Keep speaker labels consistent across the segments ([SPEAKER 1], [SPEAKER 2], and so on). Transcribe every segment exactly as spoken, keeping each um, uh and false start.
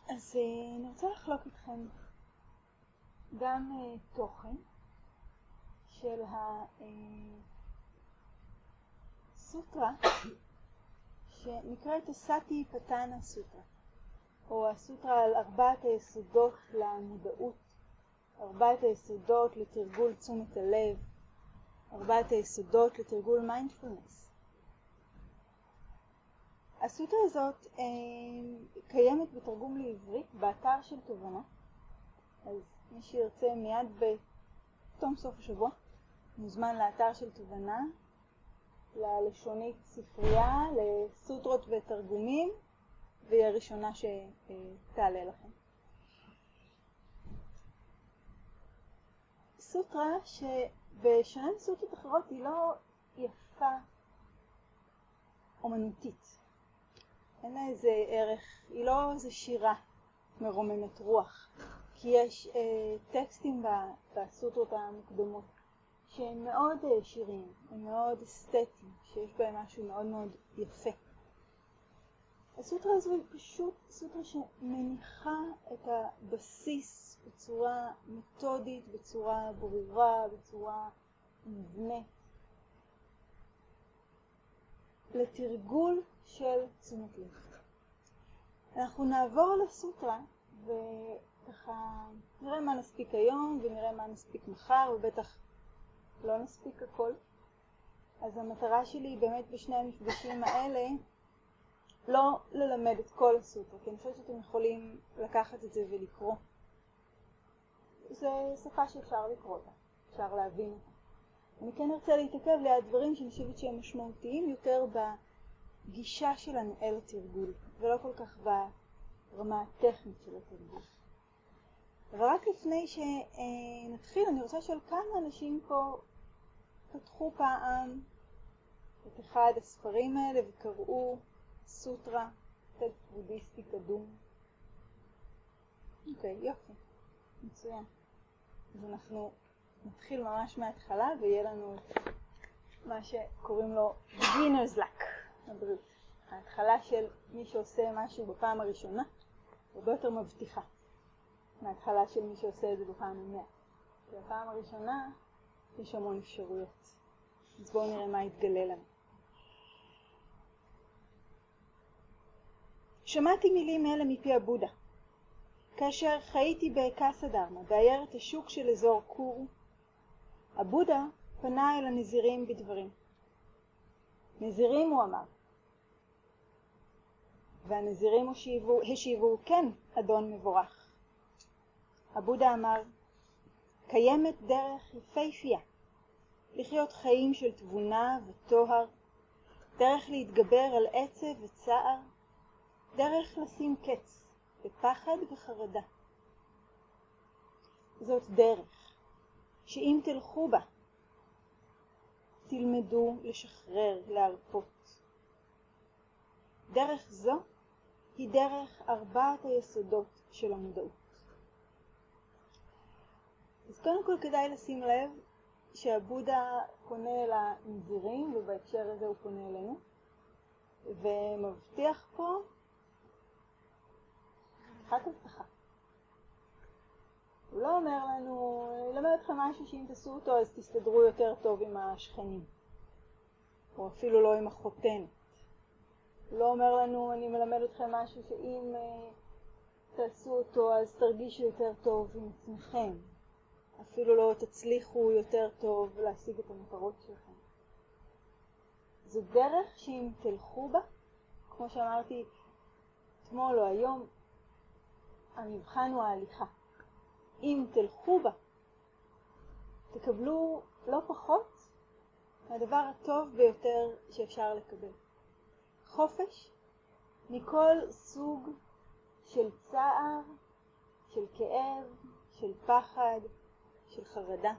[SPEAKER 1] אז אני רוצה לחלוק איתכם גם uh, תוכן של הסוטרה שנקראת הסאטי פטאנה סוטרה, או הסוטרה על ארבעת היסודות למודעות, ארבעת היסודות לתרגול תשומת הלב, ארבעת היסודות לתרגול מיינדפולנס. הסוטרה הזאת אה, קיימת בתרגום לעברית באתר של תובנה, אז מי שירצה מיד בתום סוף השבוע מוזמן לאתר של תובנה, ללשונית ספרייה, לסוטרות ותרגומים, והיא הראשונה שתעלה לכם. סוטרה שבשונה מסוטרות אחרות היא לא יפה אומנותית. אין לה איזה ערך, היא לא איזה שירה מרוממת רוח, כי יש אה, טקסטים בסוטרות המוקדמות שהם מאוד אה, שירים, הם מאוד אסתטיים, שיש בהם משהו מאוד מאוד יפה. הסוטרה הזו היא פשוט סוטרה שמניחה את הבסיס בצורה מתודית, בצורה ברורה, בצורה מובנית, לתרגול של תשומת לב. אנחנו נעבור על הסוטרה וככה נראה מה נספיק היום ונראה מה נספיק מחר, ובטח לא נספיק הכל. אז המטרה שלי היא באמת בשני המפגשים האלה לא ללמד את כל הסוטרה, כי אני חושבת שאתם יכולים לקחת את זה ולקרוא. זו שפה שאפשר לקרוא אותה, אפשר להבין אותה. אני כן ארצה להתעכב ליד דברים שאני חושבת שהם משמעותיים יותר בגישה שלנו אל התרגול, ולא כל כך ברמה הטכנית של התרגול. אבל רק לפני שנתחיל, אני רוצה לשאול כמה אנשים פה פתחו פעם את אחד הספרים האלה וקראו סוטרה, טקסט בודהיסטי קדום. אוקיי, יופי, מצוין. אז אנחנו נתחיל ממש מההתחלה ויהיה לנו מה שקוראים לו beginner's luck, הבריאות. ההתחלה של מי שעושה משהו בפעם הראשונה הרבה יותר מבטיחה מההתחלה של מי שעושה את זה בפעם המאה. בפעם הראשונה יש המון אפשרויות. אז בואו נראה מה יתגלה לנו. שמעתי מילים אלה מפי הבודה. כאשר חייתי בקאסה דרמה, בעיירת השוק של אזור קורו, הבודה פנה אל הנזירים בדברים. נזירים, הוא אמר. והנזירים השיבו, השיבו, כן, אדון מבורך. הבודה אמר, קיימת דרך יפהפייה, לחיות חיים של תבונה וטוהר, דרך להתגבר על עצב וצער, דרך לשים קץ בפחד וחרדה. זאת דרך שאם תלכו בה, תלמדו לשחרר, להרפות. דרך זו היא דרך ארבעת היסודות של המודעות. אז קודם כל כדאי לשים לב שהבודה פונה אל הנזירים, ובהקשר הזה הוא פונה אלינו, ומבטיח פה אחת הבטחה. הוא לא אומר לנו, אני אלמד אתכם משהו שאם תעשו אותו אז תסתדרו יותר טוב עם השכנים, או אפילו לא עם החותנת. הוא לא אומר לנו, אני מלמד אתכם משהו שאם uh, תעשו אותו אז תרגישו יותר טוב עם עצמכם, אפילו לא תצליחו יותר טוב להשיג את המטרות שלכם. זו דרך שאם תלכו בה, כמו שאמרתי אתמול או היום, המבחן הוא ההליכה. אם תלכו בה, תקבלו לא פחות מהדבר הטוב ביותר שאפשר לקבל. חופש מכל סוג של צער, של כאב, של פחד, של חרדה.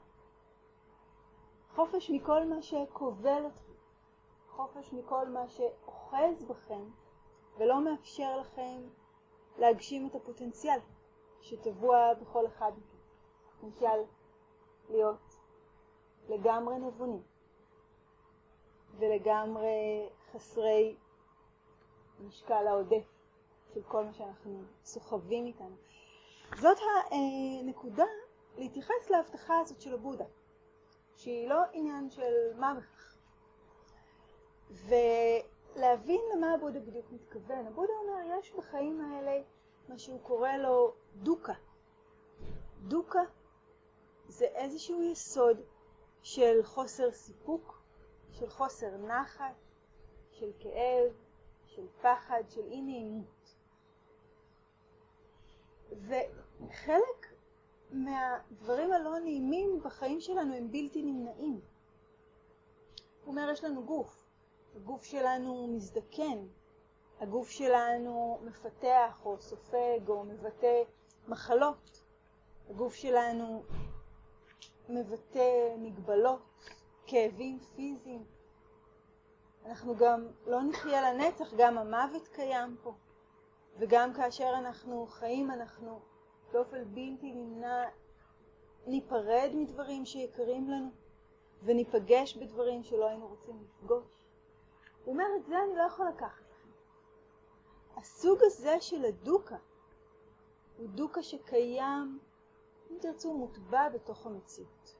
[SPEAKER 1] חופש מכל מה שכובל אתכם. חופש מכל מה שאוחז בכם ולא מאפשר לכם להגשים את הפוטנציאל שטבוע בכל אחד מכם. פוטנציאל להיות לגמרי נבונים ולגמרי חסרי משקל העודף של כל מה שאנחנו סוחבים איתנו. זאת הנקודה להתייחס להבטחה הזאת של הבודה, שהיא לא עניין של מה בכך. ולהבין למה הבודה בדיוק מתכוון. הבודה אומר, יש בחיים האלה מה שהוא קורא לו דוקה. דוקה זה איזשהו יסוד של חוסר סיפוק, של חוסר נחת, של כאב, של פחד, של אי נעימות. וחלק מהדברים הלא נעימים בחיים שלנו הם בלתי נמנעים. הוא אומר, יש לנו גוף. הגוף שלנו מזדקן. הגוף שלנו מפתח או סופג או מבטא מחלות. הגוף שלנו מבטא מגבלות, כאבים פיזיים. אנחנו גם לא נחיה לנצח, גם המוות קיים פה. וגם כאשר אנחנו חיים, אנחנו באופן בלתי נמנע ניפרד מדברים שיקרים לנו, וניפגש בדברים שלא היינו רוצים לפגוש. הוא אומר, את זה אני לא יכול לקחת לכם. הסוג הזה של הדוקה, הוא דוקה שקיים, אם תרצו, מוטבע בתוך המציאות.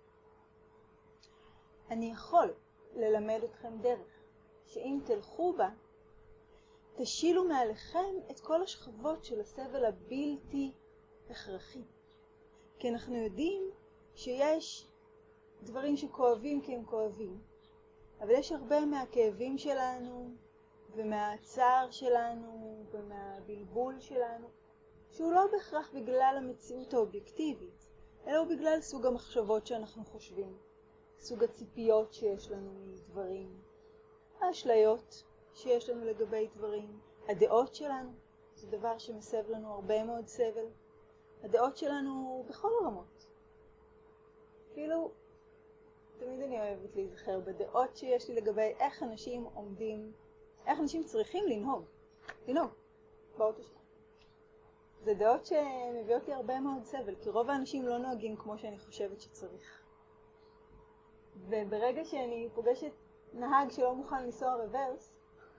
[SPEAKER 1] אני יכול ללמד אתכם דרך, שאם תלכו בה, תשילו מעליכם את כל השכבות של הסבל הבלתי הכרחי. כי אנחנו יודעים שיש דברים שכואבים כי הם כואבים, אבל יש הרבה מהכאבים שלנו ומהצער שלנו ומהבלבול שלנו, שהוא לא בהכרח בגלל המציאות האובייקטיבית, אלא הוא בגלל סוג המחשבות שאנחנו חושבים, סוג הציפיות שיש לנו מדברים, האשליות שיש לנו לגבי דברים, הדעות שלנו, זה דבר שמסב לנו הרבה מאוד סבל, הדעות שלנו בכל הרמות. אפילו, תמיד אני אוהבת להיזכר בדעות שיש לי לגבי איך אנשים עומדים, איך אנשים צריכים לנהוג, לנהוג באוטו שלנו. זה דעות שמביאות לי הרבה מאוד סבל, כי רוב האנשים לא נוהגים כמו שאני חושבת שצריך. וברגע שאני פוגשת נהג שלא מוכן לנסוע רוורס,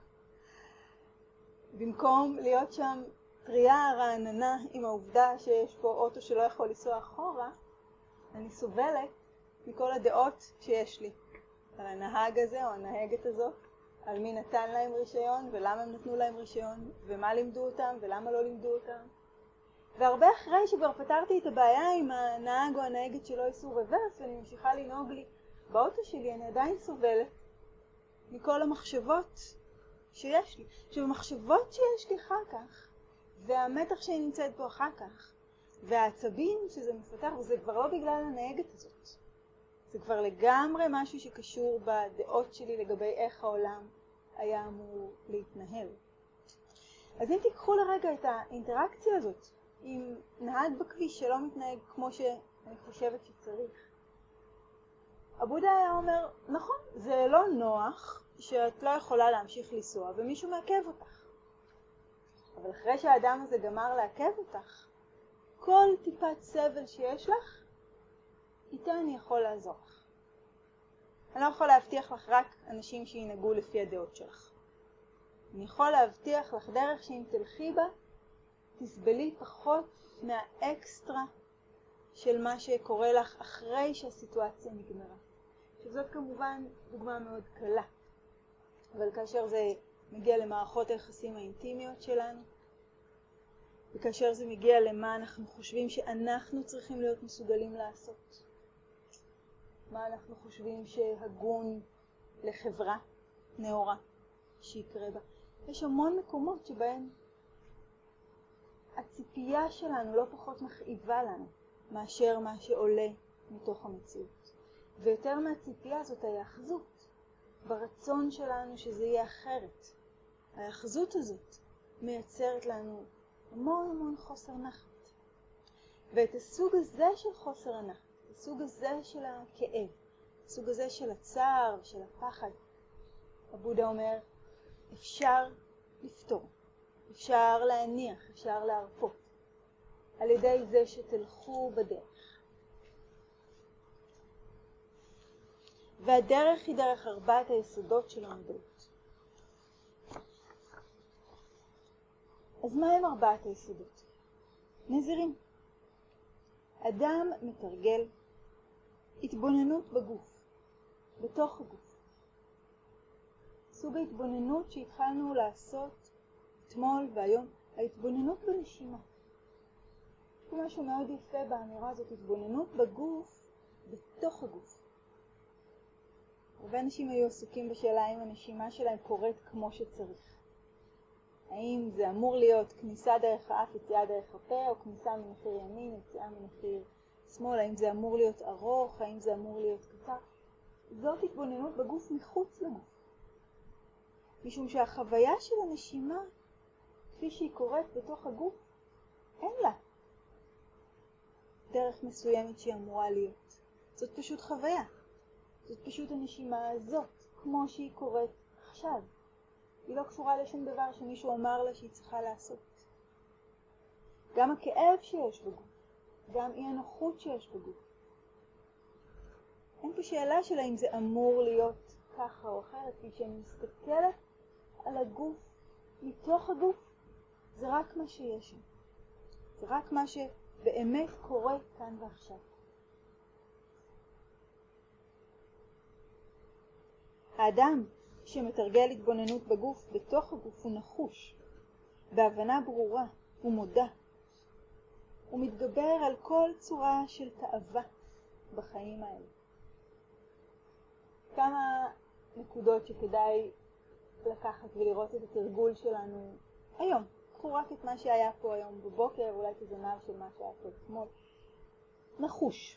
[SPEAKER 1] במקום להיות שם טריה רעננה עם העובדה שיש פה אוטו שלא יכול לנסוע אחורה, אני סובלת מכל הדעות שיש לי על הנהג הזה או הנהגת הזאת, על מי נתן להם רישיון ולמה הם נתנו להם רישיון ומה לימדו אותם ולמה לא לימדו אותם. והרבה אחרי שכבר פתרתי את הבעיה עם הנהג או הנהגת שלא ייסעו רוורס ואני ממשיכה לנהוג לי באוטו שלי, אני עדיין סובלת מכל המחשבות שיש לי. עכשיו, המחשבות שיש לי אחר כך, והמתח שאני נמצאת בו אחר כך, והעצבים שזה מפתח, וזה כבר לא בגלל הנהגת הזאת. זה כבר לגמרי משהו שקשור בדעות שלי לגבי איך העולם היה אמור להתנהל. אז אם תיקחו לרגע את האינטראקציה הזאת עם נהג בכביש שלא מתנהג כמו שאני חושבת שצריך, הבודה היה אומר, נכון, זה לא נוח שאת לא יכולה להמשיך לנסוע ומישהו מעכב אותך. אבל אחרי שהאדם הזה גמר לעכב אותך, כל טיפת סבל שיש לך, איתה אני יכול לעזור לך. אני לא יכול להבטיח לך רק אנשים שינהגו לפי הדעות שלך. אני יכול להבטיח לך דרך שאם תלכי בה, תסבלי פחות מהאקסטרה של מה שקורה לך אחרי שהסיטואציה נגמרה. שזאת כמובן דוגמה מאוד קלה. אבל כאשר זה מגיע למערכות היחסים האינטימיות שלנו, וכאשר זה מגיע למה אנחנו חושבים שאנחנו צריכים להיות מסוגלים לעשות, מה אנחנו חושבים שהגון לחברה נאורה שיקרה בה, יש המון מקומות שבהם הציפייה שלנו לא פחות מכאיבה לנו מאשר מה שעולה מתוך המציאות. ויותר מהציפייה זאת ההיאחזות ברצון שלנו שזה יהיה אחרת. ההיאחזות הזאת מייצרת לנו המון המון חוסר נחת. ואת הסוג הזה של חוסר הנחת, הסוג הזה של הכאב, הסוג הזה של הצער ושל הפחד, הבודה אומר, אפשר לפתור, אפשר להניח, אפשר להרפות, על ידי זה שתלכו בדרך. והדרך היא דרך ארבעת היסודות של המודעות. אז מה הם ארבעת היסודות? נזירים. אדם מתרגל התבוננות בגוף, בתוך הגוף. סוג ההתבוננות שהתחלנו לעשות אתמול והיום, ההתבוננות בנשימה. יש משהו מאוד יפה באמירה הזאת, התבוננות בגוף, בתוך הגוף. הרבה אנשים היו עסוקים בשאלה האם הנשימה שלהם קורית כמו שצריך. האם זה אמור להיות כניסה דרך האף, יציאה דרך הפה, או כניסה מנחיר ימין, יציאה מנחיר שמאל, האם זה אמור להיות ארוך, האם זה אמור להיות קצר. זאת התבוננות בגוף מחוץ לגוף. משום שהחוויה של הנשימה, כפי שהיא קורית בתוך הגוף, אין לה דרך מסוימת שהיא אמורה להיות. זאת פשוט חוויה. זאת פשוט הנשימה הזאת, כמו שהיא קורית עכשיו. היא לא קשורה לשום דבר שמישהו אמר לה שהיא צריכה לעשות. גם הכאב שיש בגוף, גם אי הנוחות שיש בגוף. אין פה שאלה של האם זה אמור להיות ככה או אחרת, כי כשאני מסתכלת על הגוף, מתוך הגוף, זה רק מה שיש שם. זה רק מה שבאמת קורה כאן ועכשיו. האדם שמתרגל התבוננות בגוף, בתוך הגוף, הוא נחוש, בהבנה ברורה, הוא מודע. הוא מתגבר על כל צורה של תאווה בחיים האלה. כמה נקודות שכדאי לקחת ולראות את התרגול שלנו היום. קחו רק את מה שהיה פה היום בבוקר, אולי כזנב של מה שהיה פה אתמול. נחוש.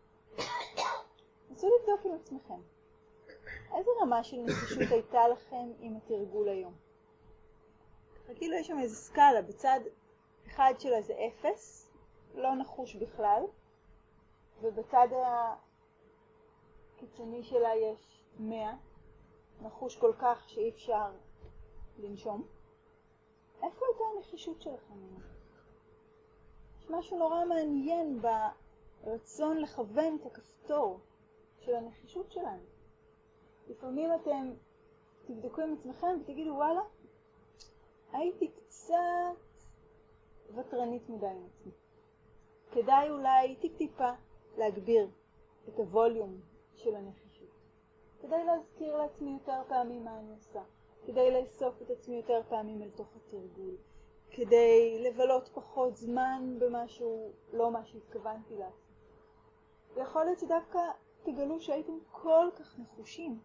[SPEAKER 1] נסו לבדוק עם עצמכם. איזה רמה של נחישות הייתה לכם עם התרגול היום? כאילו יש שם איזו סקאלה, בצד אחד שלה זה אפס, לא נחוש בכלל, ובצד הקיצוני שלה יש מאה, נחוש כל כך שאי אפשר לנשום. איפה הייתה הנחישות שלכם? יש משהו נורא מעניין ברצון לכוון את הכפתור של הנחישות שלנו. לפעמים אתם תבדקו עם עצמכם ותגידו, וואלה, הייתי קצת וטרנית מדי עם עצמי. כדאי אולי טיפ-טיפה להגביר את הווליום של הנחישות. כדאי להזכיר לעצמי יותר פעמים מה אני עושה. כדאי לאסוף את עצמי יותר פעמים אל תוך התרגול. כדי לבלות פחות זמן במשהו, לא מה שהתכוונתי לעשות. ויכול להיות שדווקא תגלו שהייתם כל כך נחושים,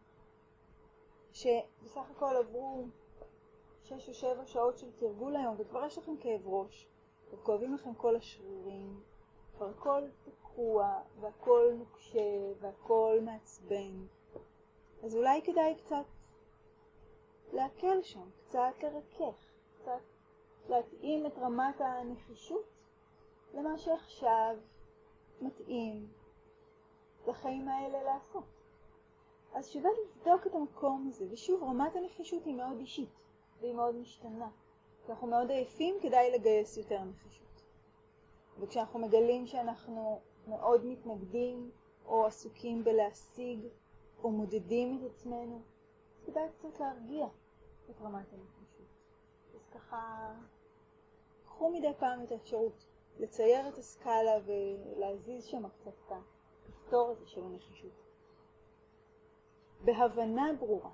[SPEAKER 1] שבסך הכל עברו שש או שבע שעות של תרגול היום, וכבר יש לכם כאב ראש, וכואבים לכם כל השרירים, כבר הכל תקוע, והכל נוקשה, והכל מעצבן. אז אולי כדאי קצת להקל שם, קצת לרכך, קצת להתאים את רמת הנחישות למה שעכשיו מתאים לחיים האלה לעשות. אז שווה לבדוק את המקום הזה, ושוב, רמת הנחישות היא מאוד אישית, והיא מאוד משתנה. כשאנחנו מאוד עייפים, כדאי לגייס יותר נחישות. וכשאנחנו מגלים שאנחנו מאוד מתנגדים, או עסוקים בלהשיג, או מודדים את עצמנו, כדאי קצת להרגיע את רמת הנחישות. אז ככה, קחו מדי פעם את האפשרות לצייר את הסקאלה ולהזיז שם קצת את הכפתור הזה של הנחישות. בהבנה ברורה,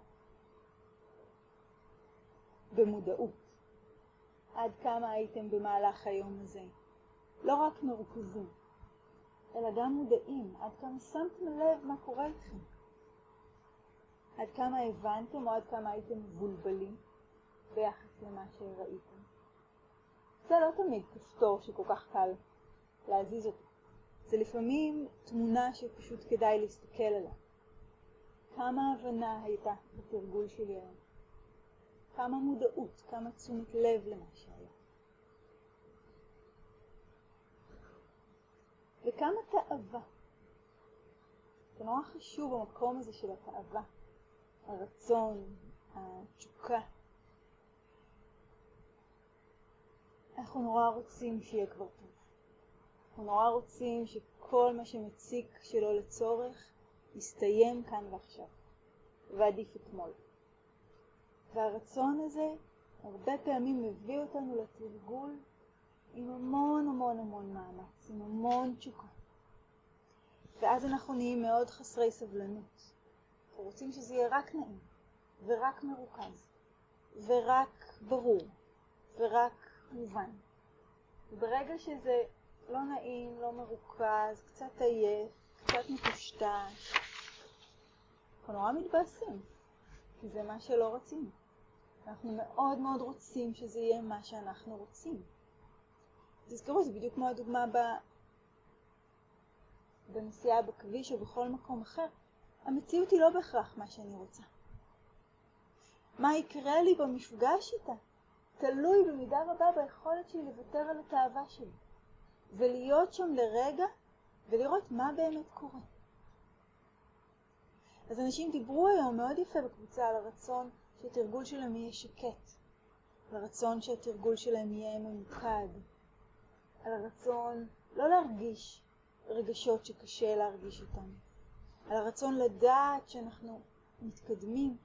[SPEAKER 1] במודעות, עד כמה הייתם במהלך היום הזה, לא רק מרוכזים, אלא גם מודעים, עד כמה שמתם לב מה קורה איתכם, עד כמה הבנתם או עד כמה הייתם מבולבלים ביחס למה שראיתם. זה לא תמיד כפתור שכל כך קל להזיז אותו. זה לפעמים תמונה שפשוט כדאי להסתכל עליה. כמה הבנה הייתה בתרגול שלי היום? כמה מודעות, כמה תשומת לב למה שהיה. וכמה תאווה. זה נורא חשוב המקום הזה של התאווה, הרצון, התשוקה. אנחנו נורא רוצים שיהיה כבר טוב. אנחנו נורא רוצים שכל מה שמציק שלו לצורך יסתיים כאן ועכשיו, ועדיף אתמול. והרצון הזה, הרבה פעמים מביא אותנו לתרגול עם המון המון המון מאמץ, עם המון תשוקה. ואז אנחנו נהיים מאוד חסרי סבלנות. אנחנו רוצים שזה יהיה רק נעים, ורק מרוכז, ורק ברור, ורק מובן. וברגע שזה לא נעים, לא מרוכז, קצת עייף, קצת מטושטש, אנחנו נורא מתבאסים, כי זה מה שלא רצינו. אנחנו מאוד מאוד רוצים שזה יהיה מה שאנחנו רוצים. תזכרו, זה בדיוק כמו הדוגמה ב... בנסיעה בכביש או בכל מקום אחר. המציאות היא לא בהכרח מה שאני רוצה. מה יקרה לי במפגש איתה? תלוי במידה רבה ביכולת שלי לוותר על התאווה שלי. ולהיות שם לרגע ולראות מה באמת קורה. אז אנשים דיברו היום מאוד יפה בקבוצה על הרצון שהתרגול שלהם יהיה שקט. על הרצון שהתרגול שלהם יהיה ממוקד. על הרצון לא להרגיש רגשות שקשה להרגיש אותם. על הרצון לדעת שאנחנו מתקדמים.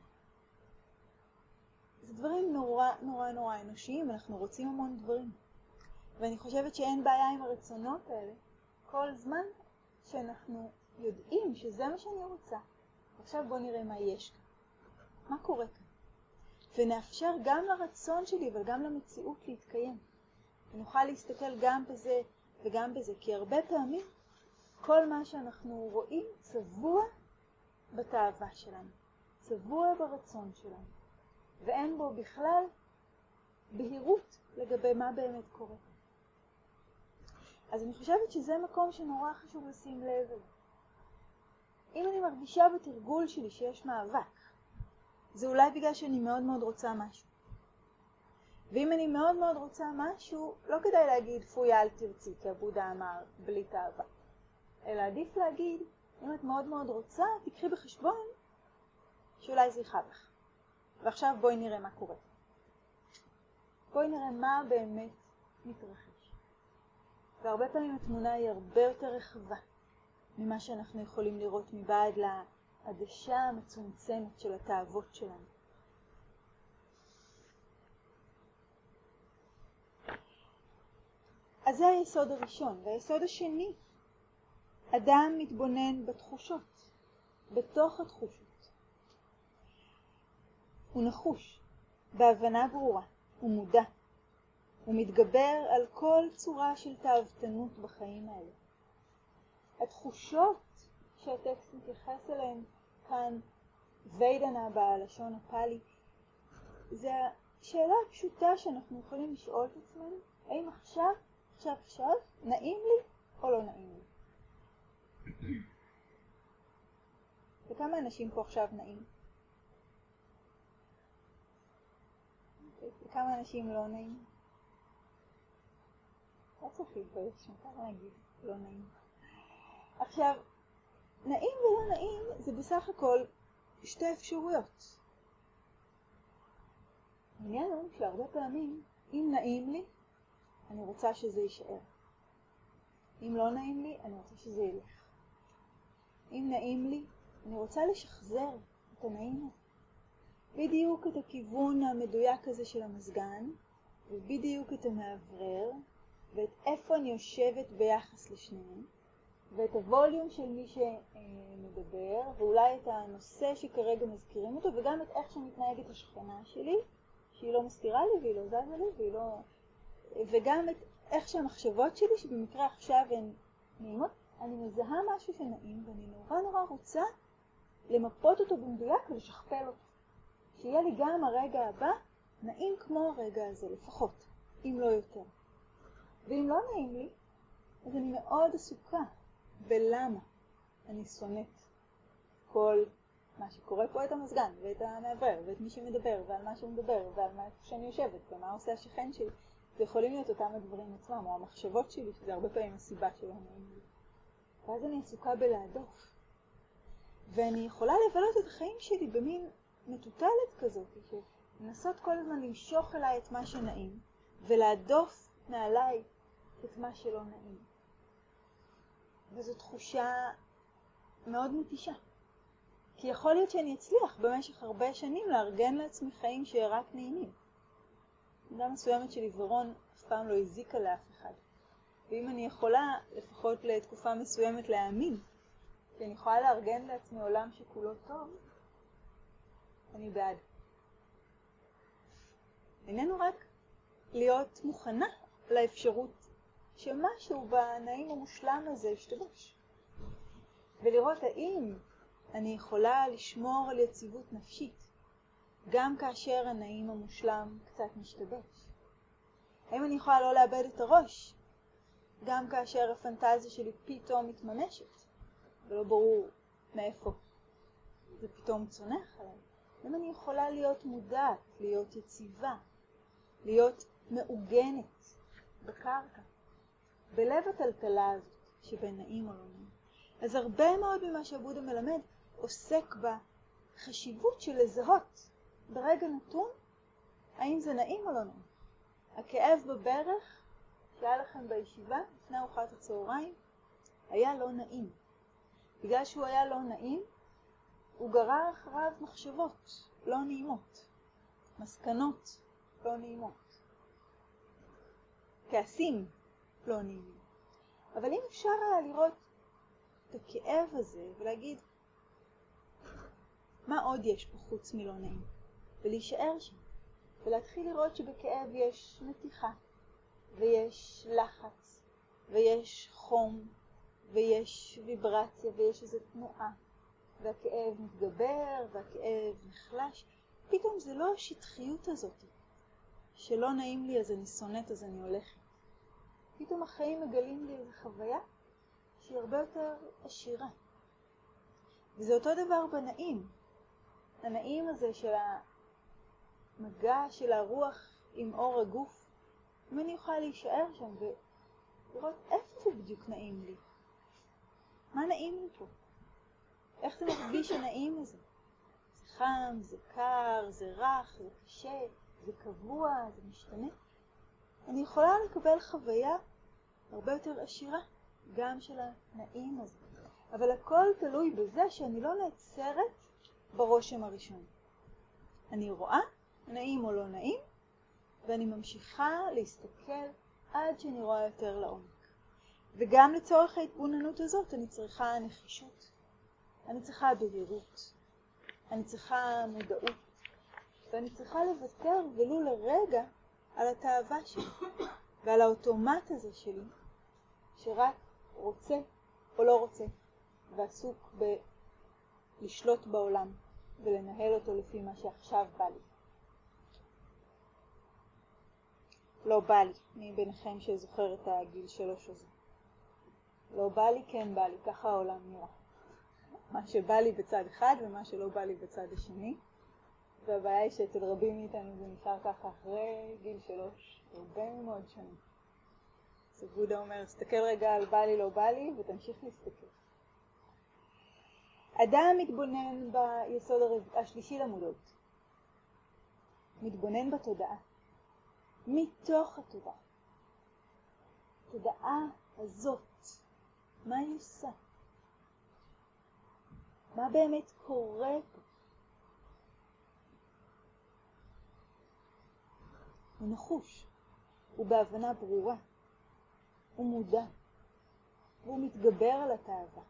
[SPEAKER 1] זה דברים נורא נורא נורא אנושיים, אנחנו רוצים המון דברים. ואני חושבת שאין בעיה עם הרצונות האלה, כל זמן שאנחנו יודעים שזה מה שאני רוצה. עכשיו בוא נראה מה יש כאן. מה קורה כאן? ונאפשר גם לרצון שלי אבל גם למציאות להתקיים. ונוכל להסתכל גם בזה וגם בזה, כי הרבה פעמים כל מה שאנחנו רואים צבוע בתאווה שלנו, צבוע ברצון שלנו, ואין בו בכלל בהירות לגבי מה באמת קורה. אז אני חושבת שזה מקום שנורא חשוב לשים לב אליו. אם אני מרגישה בתרגול שלי שיש מאבק, זה אולי בגלל שאני מאוד מאוד רוצה משהו. ואם אני מאוד מאוד רוצה משהו, לא כדאי להגיד פוי אל תרצי, כי הבודה אמר בלי תאווה. אלא עדיף להגיד, אם את מאוד מאוד רוצה, תקחי בחשבון שאולי זה יכאב לך. ועכשיו בואי נראה מה קורה. בואי נראה מה באמת מתרחש. והרבה פעמים התמונה היא הרבה יותר רחבה ממה שאנחנו יכולים לראות מבעד לעדשה המצומצמת של התאוות שלנו. אז זה היסוד הראשון. והיסוד השני, אדם מתבונן בתחושות, בתוך התחושות. הוא נחוש, בהבנה ברורה, הוא מודע. הוא מתגבר על כל צורה של תאוותנות בחיים האלה. התחושות שהטקסט מתייחס אליהן כאן, ויידנה בלשון הפאלי, זה השאלה הפשוטה שאנחנו יכולים לשאול את עצמנו, האם עכשיו, עכשיו, עכשיו, נעים לי או לא נעים לי? וכמה אנשים פה עכשיו נעים? וכמה אנשים לא נעים? לא צריך להתבייש, מותר להגיד, לא נעים. עכשיו, נעים ולא נעים זה בסך הכל שתי אפשרויות. העניין הוא שהרבה פעמים, אם נעים לי, אני רוצה שזה יישאר. אם לא נעים לי, אני רוצה שזה ילך. אם נעים לי, אני רוצה לשחזר את הנעים הזה. בדיוק את הכיוון המדויק הזה של המזגן, ובדיוק את המעברר, ואת איפה אני יושבת ביחס לשניהם, ואת הווליום של מי שמדבר, ואולי את הנושא שכרגע מזכירים אותו, וגם את איך שמתנהגת השכנה שלי, שהיא לא מזכירה לי והיא לא זזה לי, והיא לא... וגם את איך שהמחשבות שלי, שבמקרה עכשיו הן נעימות, אני מזהה משהו שנעים, ואני נורא נורא רוצה למפות אותו במדויק ולשכפל אותו. שיהיה לי גם הרגע הבא נעים כמו הרגע הזה, לפחות, אם לא יותר. ואם לא נעים לי, אז אני מאוד עסוקה בלמה אני שונאת כל מה שקורה פה, את המזגן ואת המעבר ואת מי שמדבר ועל מה שהוא מדבר ועל מה שאני יושבת ומה עושה השכן שלי. זה יכולים להיות אותם הדברים עצמם או המחשבות שלי, שזה הרבה פעמים הסיבה שלא נעים לי. ואז אני עסוקה בלהדוף. ואני יכולה לבלות את החיים שלי במין מטוטלת כזאת, לנסות כל הזמן למשוך אליי את מה שנעים ולהדוף מעליי את מה שלא נעים. וזו תחושה מאוד מתישה. כי יכול להיות שאני אצליח במשך הרבה שנים לארגן לעצמי חיים שרק נעימים. מידה מסוימת של עיוורון אף פעם לא הזיקה לאף אחד. ואם אני יכולה, לפחות לתקופה מסוימת, להאמין, שאני יכולה לארגן לעצמי עולם שכולו טוב, אני בעד. איננו רק להיות מוכנה לאפשרות שמשהו בנעים המושלם הזה ישתבש. ולראות האם אני יכולה לשמור על יציבות נפשית, גם כאשר הנעים המושלם קצת משתבש. האם אני יכולה לא לאבד את הראש, גם כאשר הפנטזיה שלי פתאום מתממשת, ולא ברור מאיפה זה פתאום צונח עליי. האם אני יכולה להיות מודעת, להיות יציבה, להיות מעוגנת בקרקע, בלב הטלטלה הזאת שבין נעים או לא נעים. אז הרבה מאוד ממה שבודה מלמד עוסק בחשיבות של לזהות ברגע נתון האם זה נעים או לא נעים. הכאב בברך שהיה לכם בישיבה לפני ארוחת הצהריים היה לא נעים. בגלל שהוא היה לא נעים, הוא גרר אחריו מחשבות לא נעימות, מסקנות לא נעימות, כעסים לא נעימים. אבל אם אפשר היה לראות את הכאב הזה ולהגיד מה עוד יש פה חוץ מלא נעים, ולהישאר שם ולהתחיל לראות שבכאב יש מתיחה ויש לחץ ויש חום ויש ויברציה ויש איזו תנועה, והכאב מתגבר והכאב נחלש. פתאום זה לא השטחיות הזאת שלא נעים לי אז אני שונאת אז אני הולכת. פתאום החיים מגלים לי איזו חוויה שהיא הרבה יותר עשירה. וזה אותו דבר בנעים. הנעים הזה של המגע של הרוח עם אור הגוף, אם אני אוכל להישאר שם ולראות איפה זה בדיוק נעים לי. מה נעים לי פה? איך זה מרגיש הנעים הזה? זה חם, זה קר, זה רך, זה קשה, זה קבוע, זה משתנה. אני יכולה לקבל חוויה הרבה יותר עשירה, גם של הנעים הזה. אבל הכל תלוי בזה שאני לא נעצרת ברושם הראשון. אני רואה נעים או לא נעים, ואני ממשיכה להסתכל עד שאני רואה יותר לעומק. וגם לצורך ההתבוננות הזאת אני צריכה נחישות, אני צריכה בהירות, אני צריכה מודעות, ואני צריכה לוותר ולו לרגע על התאווה שלי ועל האוטומט הזה שלי, שרק רוצה או לא רוצה, ועסוק בלשלוט בעולם ולנהל אותו לפי מה שעכשיו בא לי. לא בא לי, מי ביניכם שזוכר את הגיל שלוש הזה? לא בא לי, כן בא לי, ככה העולם נראה. מה שבא לי בצד אחד ומה שלא בא לי בצד השני. והבעיה היא שאצל רבים מאיתנו זה נשאר ככה אחרי גיל שלוש, הרבה מאוד שנים. אז בודה אומר, תסתכל רגע על בא לי, לא בא לי, ותמשיך להסתכל. אדם מתבונן ביסוד הרב... השלישי למודעות. מתבונן בתודעה. מתוך התודעה. התודעה הזאת. מה היא עושה? מה באמת קורה פה? הוא נחוש, הוא בהבנה ברורה, הוא מודע, והוא מתגבר על התאווה.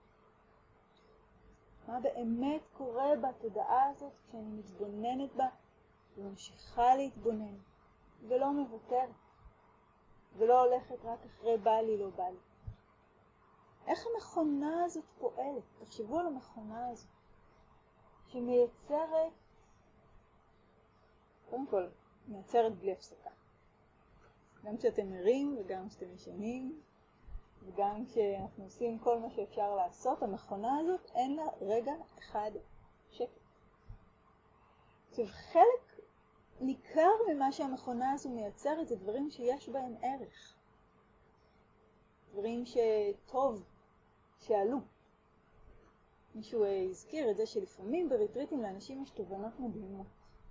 [SPEAKER 1] מה באמת קורה בתודעה הזאת כשאני מתבוננת בה וממשיכה להתבונן ולא מוותרת ולא הולכת רק אחרי בא לי לא בא לי. איך המכונה הזאת פועלת? תחשבו על המכונה הזאת שמייצרת, קודם כל, מייצרת בלי הפסקה. גם כשאתם ערים וגם כשאתם ישנים וגם כשאנחנו עושים כל מה שאפשר לעשות, המכונה הזאת אין לה רגע אחד שקט. עכשיו, חלק ניכר ממה שהמכונה הזו מייצרת זה דברים שיש בהם ערך. דברים שטוב שעלו. מישהו הזכיר את זה שלפעמים בריטריטים לאנשים יש תובנות מדהימות.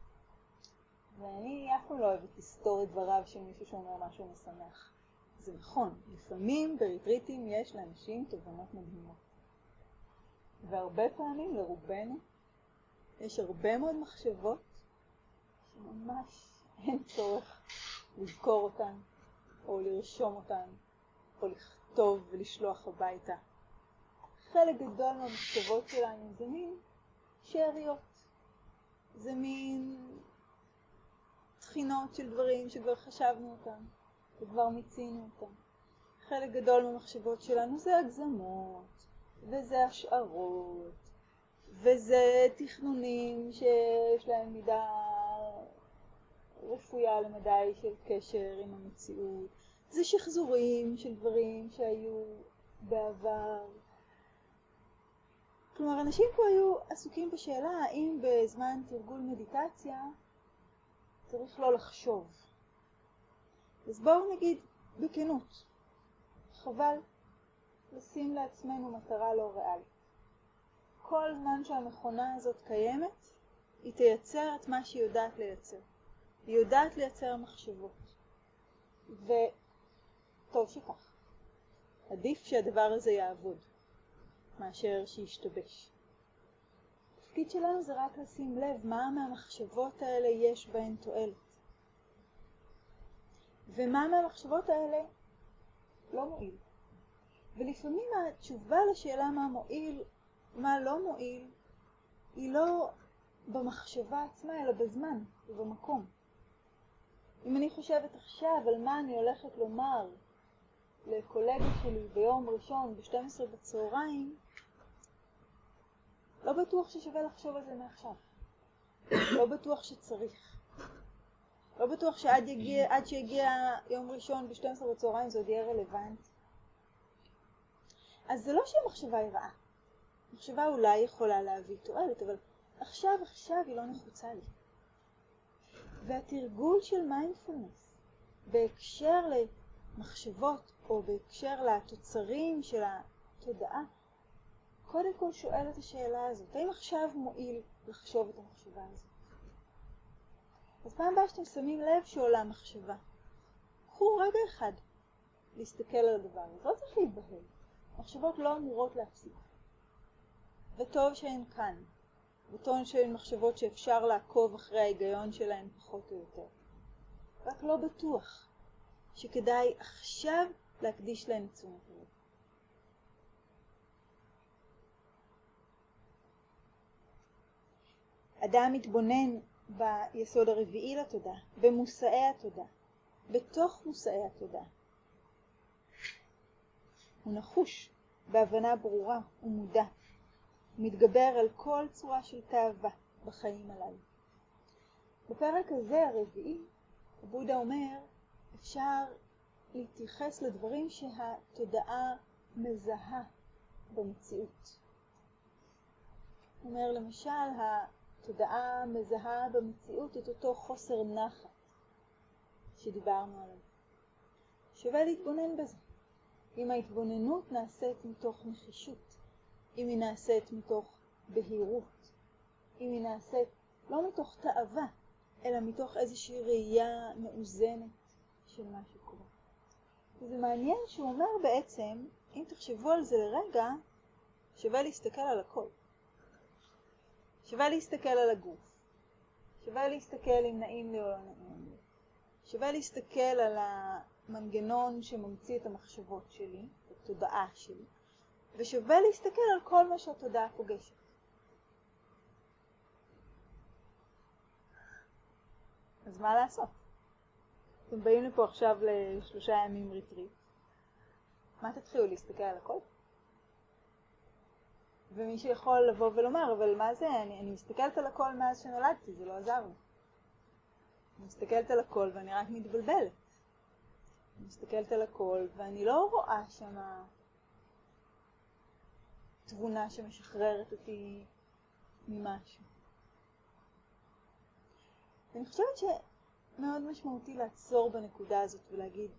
[SPEAKER 1] ואני אף פעם לא אוהבת לסתור את דבריו של מישהו שאומר משהו משמח. זה נכון, לפעמים בריטריטים יש לאנשים תובנות מדהימות. והרבה פעמים לרובנו יש הרבה מאוד מחשבות שממש אין צורך לזכור אותן, או לרשום אותן, או לכתוב ולשלוח הביתה. חלק גדול מהמחשבות שלנו זה מין שאריות. זה מין תחינות של דברים שכבר חשבנו אותם, וכבר מצינו אותם. חלק גדול מהמחשבות שלנו זה הגזמות, וזה השערות, וזה תכנונים שיש להם מידה רפויה למדי של קשר עם המציאות. זה שחזורים של דברים שהיו בעבר. כלומר, אנשים פה היו עסוקים בשאלה האם בזמן תרגול מדיטציה צריך לא לחשוב. אז בואו נגיד בכנות, חבל לשים לעצמנו מטרה לא ריאלית. כל זמן שהמכונה הזאת קיימת, היא תייצר את מה שהיא יודעת לייצר. היא יודעת לייצר מחשבות. וטוב שכך. עדיף שהדבר הזה יעבוד, מאשר שישתבש. התפקיד שלנו זה רק לשים לב מה מהמחשבות האלה יש בהן תועלת. ומה מהמחשבות האלה לא מועיל. ולפעמים התשובה לשאלה מה מועיל, מה לא מועיל, היא לא במחשבה עצמה, אלא בזמן ובמקום. אם אני חושבת עכשיו על מה אני הולכת לומר לקולגה שלי ביום ראשון ב-שתים עשרה בצהריים, לא בטוח ששווה לחשוב על זה מעכשיו. לא בטוח שצריך. לא בטוח שעד יגיע, עד שיגיע יום ראשון ב-שתים עשרה בצהריים זה עוד יהיה רלוונטי. אז זה לא שהמחשבה היא רעה. המחשבה אולי יכולה להביא תועלת, אבל עכשיו, עכשיו היא לא נחוצה לי. והתרגול של מיינדפולנס בהקשר למחשבות או בהקשר לתוצרים של התודעה, קודם כל שואל את השאלה הזאת, האם עכשיו מועיל לחשוב את המחשבה הזאת? אז פעם הבאה שאתם שמים לב שעולה מחשבה, קחו רגע אחד להסתכל על הדבר הזה, לא צריך להתבהל. מחשבות לא אמורות להפסיק. וטוב שהן כאן. וטוב שהן מחשבות שאפשר לעקוב אחרי ההיגיון שלהן פחות או יותר. רק לא בטוח שכדאי עכשיו להקדיש להן תשומת לב. אדם מתבונן ביסוד הרביעי לתודעה, במושאי התודעה, בתוך מושאי התודעה. הוא נחוש בהבנה ברורה ומודע. מתגבר על כל צורה של תאווה בחיים הללו. בפרק הזה הרביעי, הבודה אומר, אפשר להתייחס לדברים שהתודעה מזהה במציאות. הוא אומר, למשל, התודעה מזהה במציאות את אותו חוסר נחת שדיברנו עליו. שווה להתבונן בזה. אם ההתבוננות נעשית מתוך נחישות, אם היא נעשית מתוך בהירות, אם היא נעשית לא מתוך תאווה, אלא מתוך איזושהי ראייה מאוזנת של מה שקורה. וזה מעניין שהוא אומר בעצם, אם תחשבו על זה לרגע, שווה להסתכל על הכל. שווה להסתכל על הגוף. שווה להסתכל אם נעים לי או לא נעים לי. שווה להסתכל על המנגנון שממציא את המחשבות שלי, את התודעה שלי. ושווה להסתכל על כל מה שהתודעה פוגשת. אז מה לעשות? אתם באים לפה עכשיו לשלושה ימים ריטריט. מה תתחילו להסתכל על הכל? ומי שיכול לבוא ולומר, אבל מה זה? אני, אני מסתכלת על הכל מאז שנולדתי, זה לא עזר לי. אני מסתכלת על הכל ואני רק מתבלבלת. אני מסתכלת על הכל ואני לא רואה שמה תבונה שמשחררת אותי ממשהו. ואני חושבת שמאוד משמעותי לעצור בנקודה הזאת ולהגיד,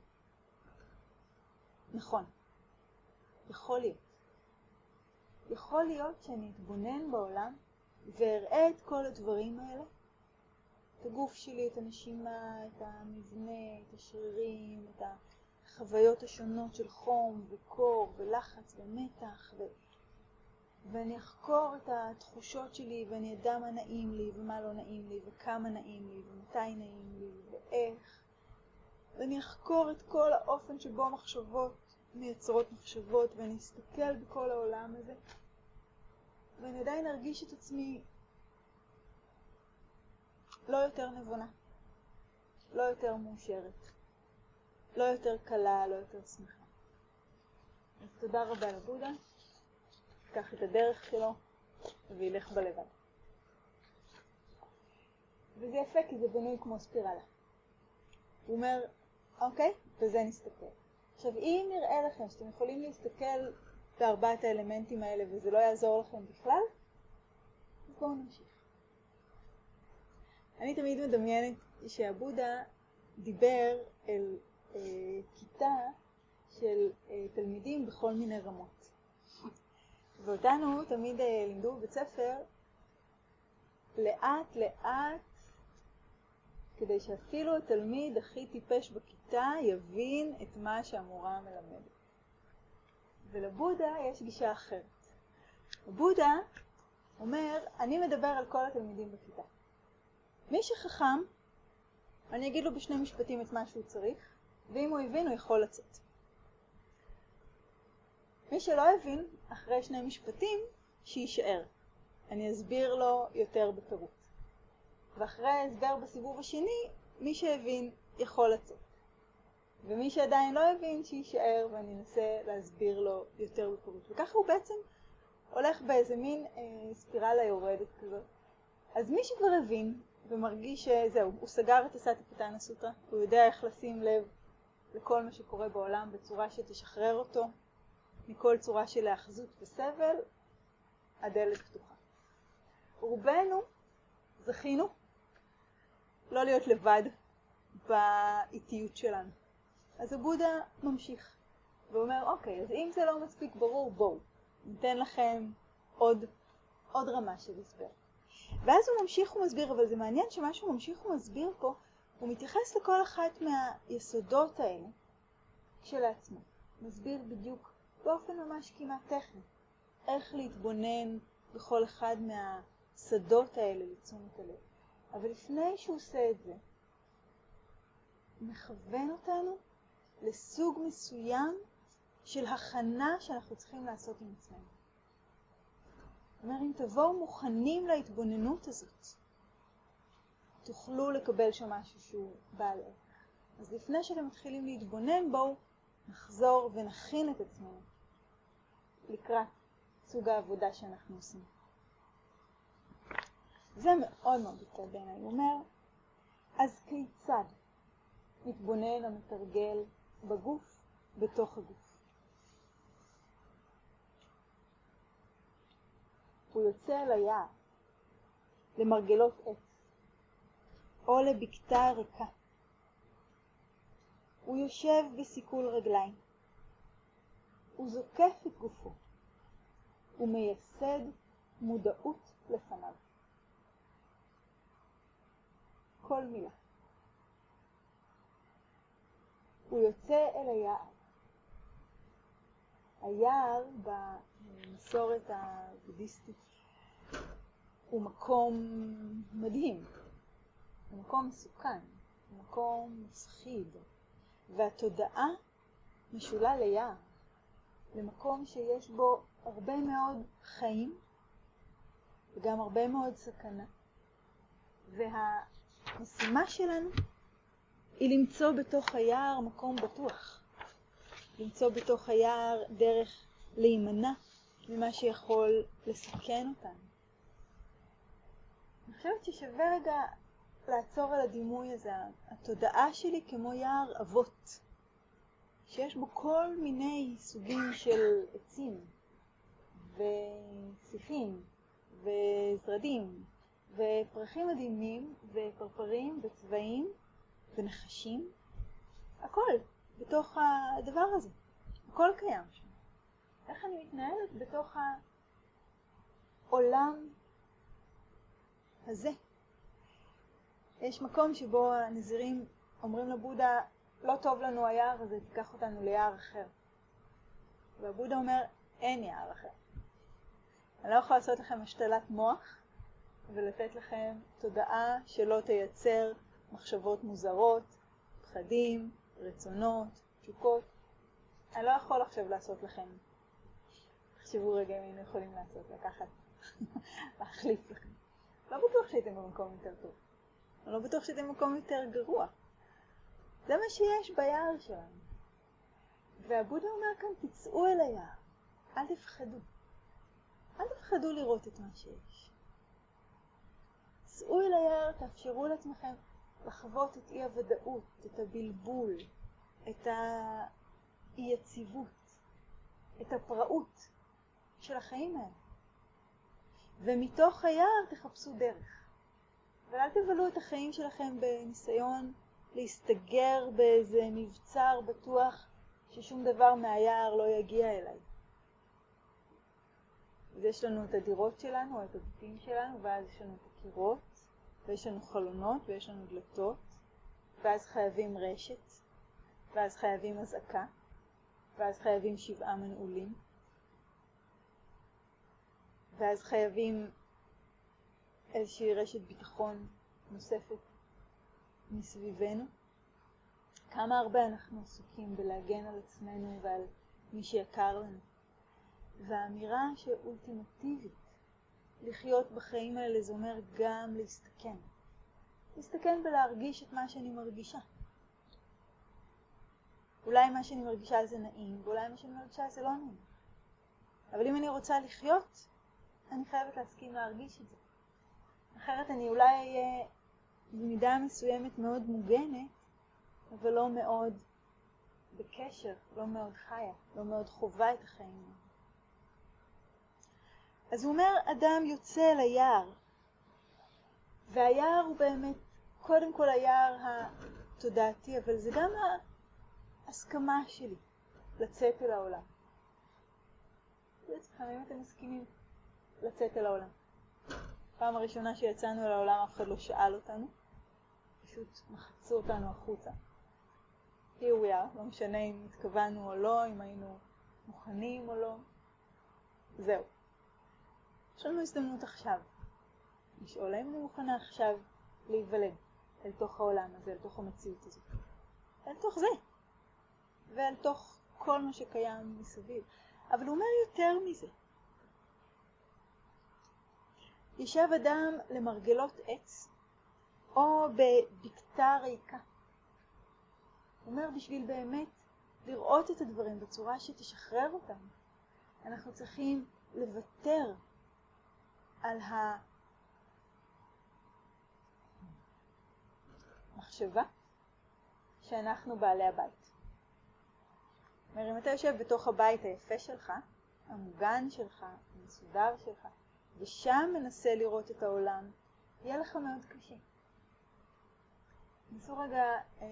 [SPEAKER 1] נכון, יכול להיות. יכול להיות שאני אתבונן בעולם ואראה את כל הדברים האלה, את הגוף שלי, את הנשימה, את המבנה, את השרירים, את החוויות השונות של חום וקור ולחץ ומתח, ו... ואני אחקור את התחושות שלי ואני אדע מה נעים לי ומה לא נעים לי וכמה נעים לי ומתי נעים לי ואיך. ואני אחקור את כל האופן שבו מחשבות מייצרות מחשבות, ואני אסתכל בכל העולם הזה, ואני עדיין ארגיש את עצמי לא יותר נבונה, לא יותר מאושרת, לא יותר קלה, לא יותר שמחה. אז תודה רבה לבודה, קח את הדרך שלו וילך בלבד. וזה יפה כי זה בנוי כמו ספירלה. הוא אומר, אוקיי, וזה נסתכל. עכשיו, אם נראה לכם שאתם יכולים להסתכל בארבעת האלמנטים האלה וזה לא יעזור לכם בכלל, אז בואו נמשיך. אני תמיד מדמיינת שהבודה דיבר אל אה, כיתה של אה, תלמידים בכל מיני רמות. ואותנו תמיד אה, לימדו בבית ספר לאט לאט, כדי שאפילו התלמיד הכי טיפש בכיתה יבין את מה שהמורה מלמדת. ולבודה יש גישה אחרת. הבודה אומר, אני מדבר על כל התלמידים בכיתה. מי שחכם, אני אגיד לו בשני משפטים את מה שהוא צריך, ואם הוא הבין, הוא יכול לצאת. מי שלא הבין, אחרי שני משפטים, שישאר. אני אסביר לו יותר בפירוט. ואחרי ההסבר בסיבוב השני, מי שהבין יכול לצאת. ומי שעדיין לא הבין, שישאר ואני אנסה להסביר לו יותר בפירוט. וככה הוא בעצם הולך באיזה מין אה, ספירלה יורדת כזאת. אז מי שכבר הבין ומרגיש שזהו, הוא סגר את הסטיפטאנה סוטרה, הוא יודע איך לשים לב לכל מה שקורה בעולם בצורה שתשחרר אותו מכל צורה של האחזות וסבל, הדלת פתוחה. רובנו זכינו לא להיות לבד באיטיות שלנו. אז הבודה ממשיך ואומר, אוקיי, אז אם זה לא מספיק ברור, בואו, ניתן לכם עוד, עוד רמה של הסבר. ואז הוא ממשיך ומסביר, אבל זה מעניין שמה שהוא ממשיך ומסביר פה, הוא מתייחס לכל אחת מהיסודות האלה כשלעצמו. מסביר בדיוק באופן ממש כמעט טכני, איך להתבונן בכל אחד מהשדות האלה לתשומת הלב. אבל לפני שהוא עושה את זה, הוא מכוון אותנו לסוג מסוים של הכנה שאנחנו צריכים לעשות עם עצמנו. זאת אומרת, אם תבואו מוכנים להתבוננות הזאת, תוכלו לקבל שם משהו שהוא בעל ערך. אז לפני שאתם מתחילים להתבונן, בואו נחזור ונכין את עצמנו לקראת סוג העבודה שאנחנו עושים. זה מאוד מאוד יפה בעיניי. הוא אומר, אז כיצד מתבונן המתרגל בגוף בתוך הגוף? הוא יוצא אל היער, למרגלות עץ, או לבקתה ריקה. הוא יושב בסיכול רגליים. הוא זוקף את גופו. הוא מייסד מודעות לפניו. כל מילה. הוא יוצא אל היער. היער במסורת הבודהיסטית הוא מקום מדהים. הוא מקום מסוכן. הוא מקום מפחיד. והתודעה משולה ליער. למקום שיש בו הרבה מאוד חיים וגם הרבה מאוד סכנה. והמשימה שלנו היא למצוא בתוך היער מקום בטוח. למצוא בתוך היער דרך להימנע ממה שיכול לסכן אותנו. אני חושבת ששווה רגע לעצור על הדימוי הזה. התודעה שלי כמו יער אבות, שיש בו כל מיני סוגים של עצים ושיחים וזרדים ופרחים מדהימים ופרפרים וצבעים ונחשים. הכל בתוך הדבר הזה. הכל קיים שם. איך אני מתנהלת בתוך העולם הזה? יש מקום שבו הנזירים אומרים לבודה, לא טוב לנו היער הזה, תיקח אותנו ליער אחר. והבודה אומר, אין יער אחר. אני לא יכולה לעשות לכם השתלת מוח ולתת לכם תודעה שלא תייצר מחשבות מוזרות, פחדים, רצונות, תשוקות. אני לא יכול עכשיו לעשות לכם. תחשבו רגע אם היינו יכולים לעשות, לקחת, להחליף לכם. לא בטוח שהייתם במקום יותר טוב. לא בטוח שהייתם במקום יותר גרוע. זה מה שיש ביער שלנו. והבודה אומר כאן, תצאו אל היער. אל תפחדו. אל תפחדו לראות את מה שיש. צאו אל היער, תאפשרו לעצמכם לחוות את אי הוודאות, את הבלבול, את האי יציבות, את הפראות של החיים האלה. ומתוך היער תחפשו דרך. אבל אל תבלו את החיים שלכם בניסיון להסתגר באיזה מבצר בטוח ששום דבר מהיער לא יגיע אליי. אז יש לנו את הדירות שלנו, או את הבתים שלנו, ואז יש לנו את הקירות, ויש לנו חלונות, ויש לנו דלתות, ואז חייבים רשת, ואז חייבים הזעקה, ואז חייבים שבעה מנעולים, ואז חייבים איזושהי רשת ביטחון נוספת מסביבנו. כמה הרבה אנחנו עסוקים בלהגן על עצמנו ועל מי שיקר לנו. והאמירה שאולטימטיבית לחיות בחיים האלה זה אומר גם להסתכן. להסתכן ולהרגיש את מה שאני מרגישה. אולי מה שאני מרגישה זה נעים, ואולי מה שאני מרגישה זה לא נעים. אבל אם אני רוצה לחיות, אני חייבת להסכים להרגיש את זה. אחרת אני אולי אהיה במידה מסוימת מאוד מוגנת, אבל לא מאוד בקשר, לא מאוד חיה, לא מאוד חובה את החיים. אז הוא אומר, אדם יוצא אל היער, והיער הוא באמת, קודם כל היער התודעתי, אבל זה גם ההסכמה שלי לצאת אל העולם. אם אתם מסכימים לצאת אל העולם. פעם הראשונה שיצאנו אל העולם אף אחד לא שאל אותנו, פשוט מחצו אותנו החוצה. Here we are, לא משנה אם התכוונו או לא, אם היינו מוכנים או לא. זהו. יש לנו הזדמנות עכשיו. לשאול האם אני מוכנה עכשיו להיוולד אל תוך העולם הזה, אל תוך המציאות הזאת. אל תוך זה. ואל תוך כל מה שקיים מסביב. אבל הוא אומר יותר מזה. ישב אדם למרגלות עץ, או בבקתה ריקה. הוא אומר, בשביל באמת לראות את הדברים בצורה שתשחרר אותם, אנחנו צריכים לוותר על המחשבה שאנחנו בעלי הבית. אומר, אם אתה יושב בתוך הבית היפה שלך, המוגן שלך, המסודר שלך, ושם מנסה לראות את העולם, יהיה לך מאוד קשה. נסו רגע אה,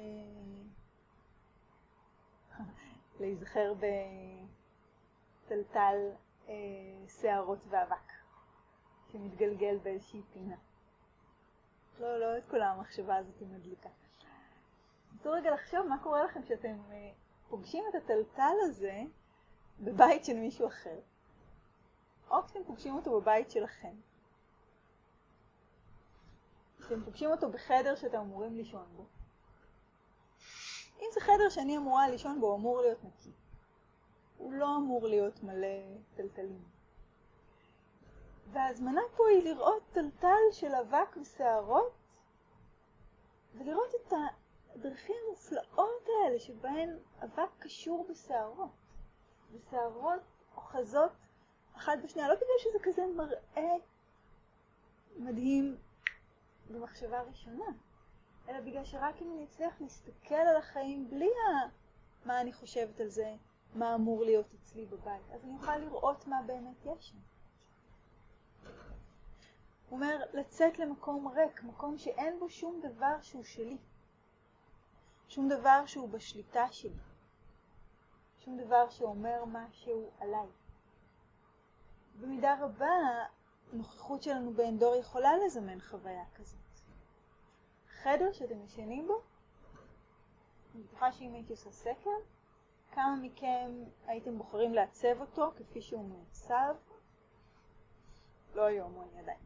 [SPEAKER 1] להיזכר בטלטל אה, שערות ואבק שמתגלגל באיזושהי פינה. לא, לא את כל המחשבה הזאת מדליקה. נסו רגע לחשוב מה קורה לכם כשאתם אה, פוגשים את הטלטל הזה בבית של מישהו אחר. או כשאתם פוגשים אותו בבית שלכם. כשאתם פוגשים אותו בחדר שאתם אמורים לישון בו. אם זה חדר שאני אמורה לישון בו, הוא אמור להיות נקי. הוא לא אמור להיות מלא טלטלים. וההזמנה פה היא לראות טלטל של אבק ושערות, ולראות את הדרכים המופלאות האלה שבהן אבק קשור בשערות. ושערות אוחזות אחת בשנייה, לא בגלל שזה כזה מראה מדהים במחשבה ראשונה, אלא בגלל שרק אם אני אצליח להסתכל על החיים בלי מה אני חושבת על זה, מה אמור להיות אצלי בבית, אז אני אוכל לראות מה באמת יש שם. הוא אומר, לצאת למקום ריק, מקום שאין בו שום דבר שהוא שלי, שום דבר שהוא בשליטה שלי, שום דבר שאומר משהו עליי. במידה רבה, הנוכחות שלנו בעין דור יכולה לזמן חוויה כזאת. חדר שאתם ישנים בו, אני בטוחה שאם הייתי עושה סקר, כמה מכם הייתם בוחרים לעצב אותו כפי שהוא מעוצב? לא היו המון ידיים.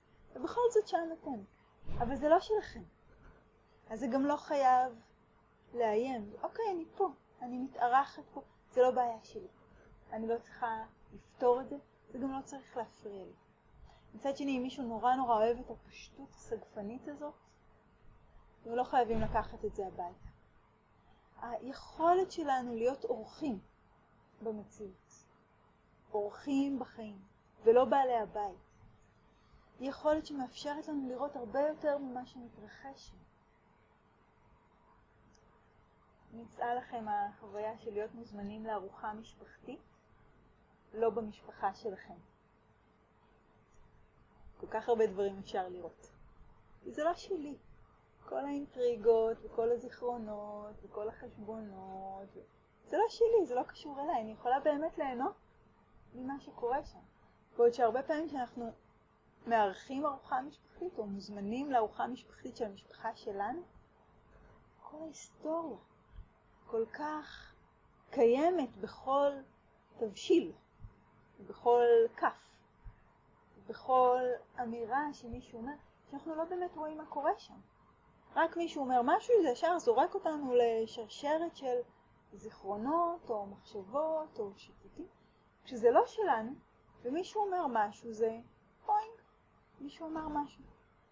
[SPEAKER 1] ובכל זאת שם אתם. אבל זה לא שלכם. אז זה גם לא חייב לאיים. אוקיי, אני פה, אני מתארחת פה, זה לא בעיה שלי. אני לא צריכה לפתור את זה, זה גם לא צריך להפריע לי. מצד שני, אם מישהו נורא נורא אוהב את הפשטות הסגפנית הזאת, אנחנו לא חייבים לקחת את זה הביתה. היכולת שלנו להיות אורחים במציאות, אורחים בחיים, ולא בעלי הבית, היא יכולת שמאפשרת לנו לראות הרבה יותר ממה שמתרחש. נצאה לכם החוויה של להיות מוזמנים לארוחה משפחתית, לא במשפחה שלכם. כל כך הרבה דברים אפשר לראות. זה לא שלי. כל האינטריגות וכל הזיכרונות וכל החשבונות, זה לא שלי, זה לא קשור אליי. אני יכולה באמת ליהנות ממה שקורה שם. ועוד שהרבה פעמים שאנחנו מארחים ארוחה משפחתית או מוזמנים לארוחה משפחתית של המשפחה שלנו, כל ההיסטוריה כל כך קיימת בכל תבשיל, בכל כף, בכל אמירה שמישהו אומר, שאנחנו לא באמת רואים מה קורה שם. רק מישהו אומר משהו, זה ישר זורק אותנו לשרשרת של זיכרונות או מחשבות או שיטוטים. כשזה לא שלנו, ומישהו אומר משהו, זה פוינג, מישהו אמר משהו,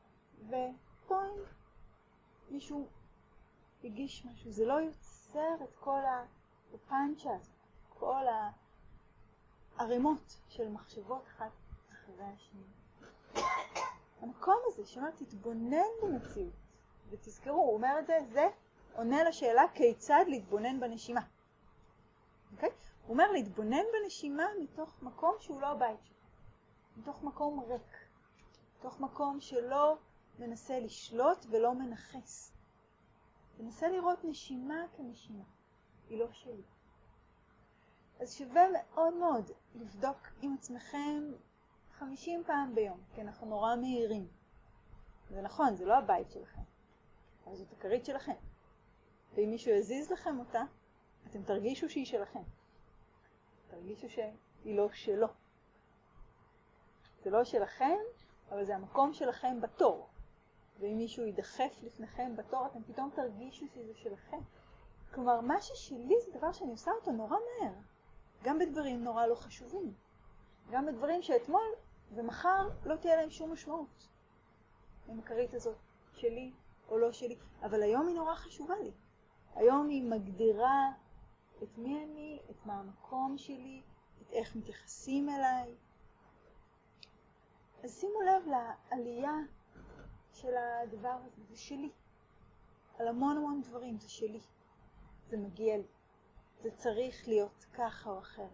[SPEAKER 1] ופוינג, מישהו הגיש משהו. זה לא יוצר את כל הפאנצ'ה הזאת, כל הערימות של מחשבות אחת אחרי השני. המקום הזה שאומר, תתבונן במציאות, ותזכרו, הוא אומר את זה, זה עונה לשאלה כיצד להתבונן בנשימה. אוקיי? הוא אומר להתבונן בנשימה מתוך מקום שהוא לא הבית שלך, מתוך מקום ריק, מתוך מקום שלא מנסה לשלוט ולא מנחס. תנסה לראות נשימה כנשימה, היא לא שלי. אז שווה מאוד מאוד לבדוק עם עצמכם חמישים פעם ביום, כי אנחנו נורא מהירים. זה נכון, זה לא הבית שלכם, אבל זאת הכרית שלכם. ואם מישהו יזיז לכם אותה, אתם תרגישו שהיא שלכם. תרגישו שהיא לא שלו. זה לא שלכם, אבל זה המקום שלכם בתור. ואם מישהו ידחף לפניכם בתור, אתם פתאום תרגישו שזה שלכם. כלומר, מה ששלי זה דבר שאני עושה אותו נורא מהר. גם בדברים נורא לא חשובים. גם בדברים שאתמול ומחר לא תהיה להם שום משמעות. עם הכרית הזאת שלי או לא שלי. אבל היום היא נורא חשובה לי. היום היא מגדירה את מי אני, את מה המקום שלי, את איך מתייחסים אליי. אז שימו לב לעלייה של הדבר הזה, זה שלי. על המון המון דברים, זה שלי. זה מגיע לי. זה צריך להיות ככה או אחרת.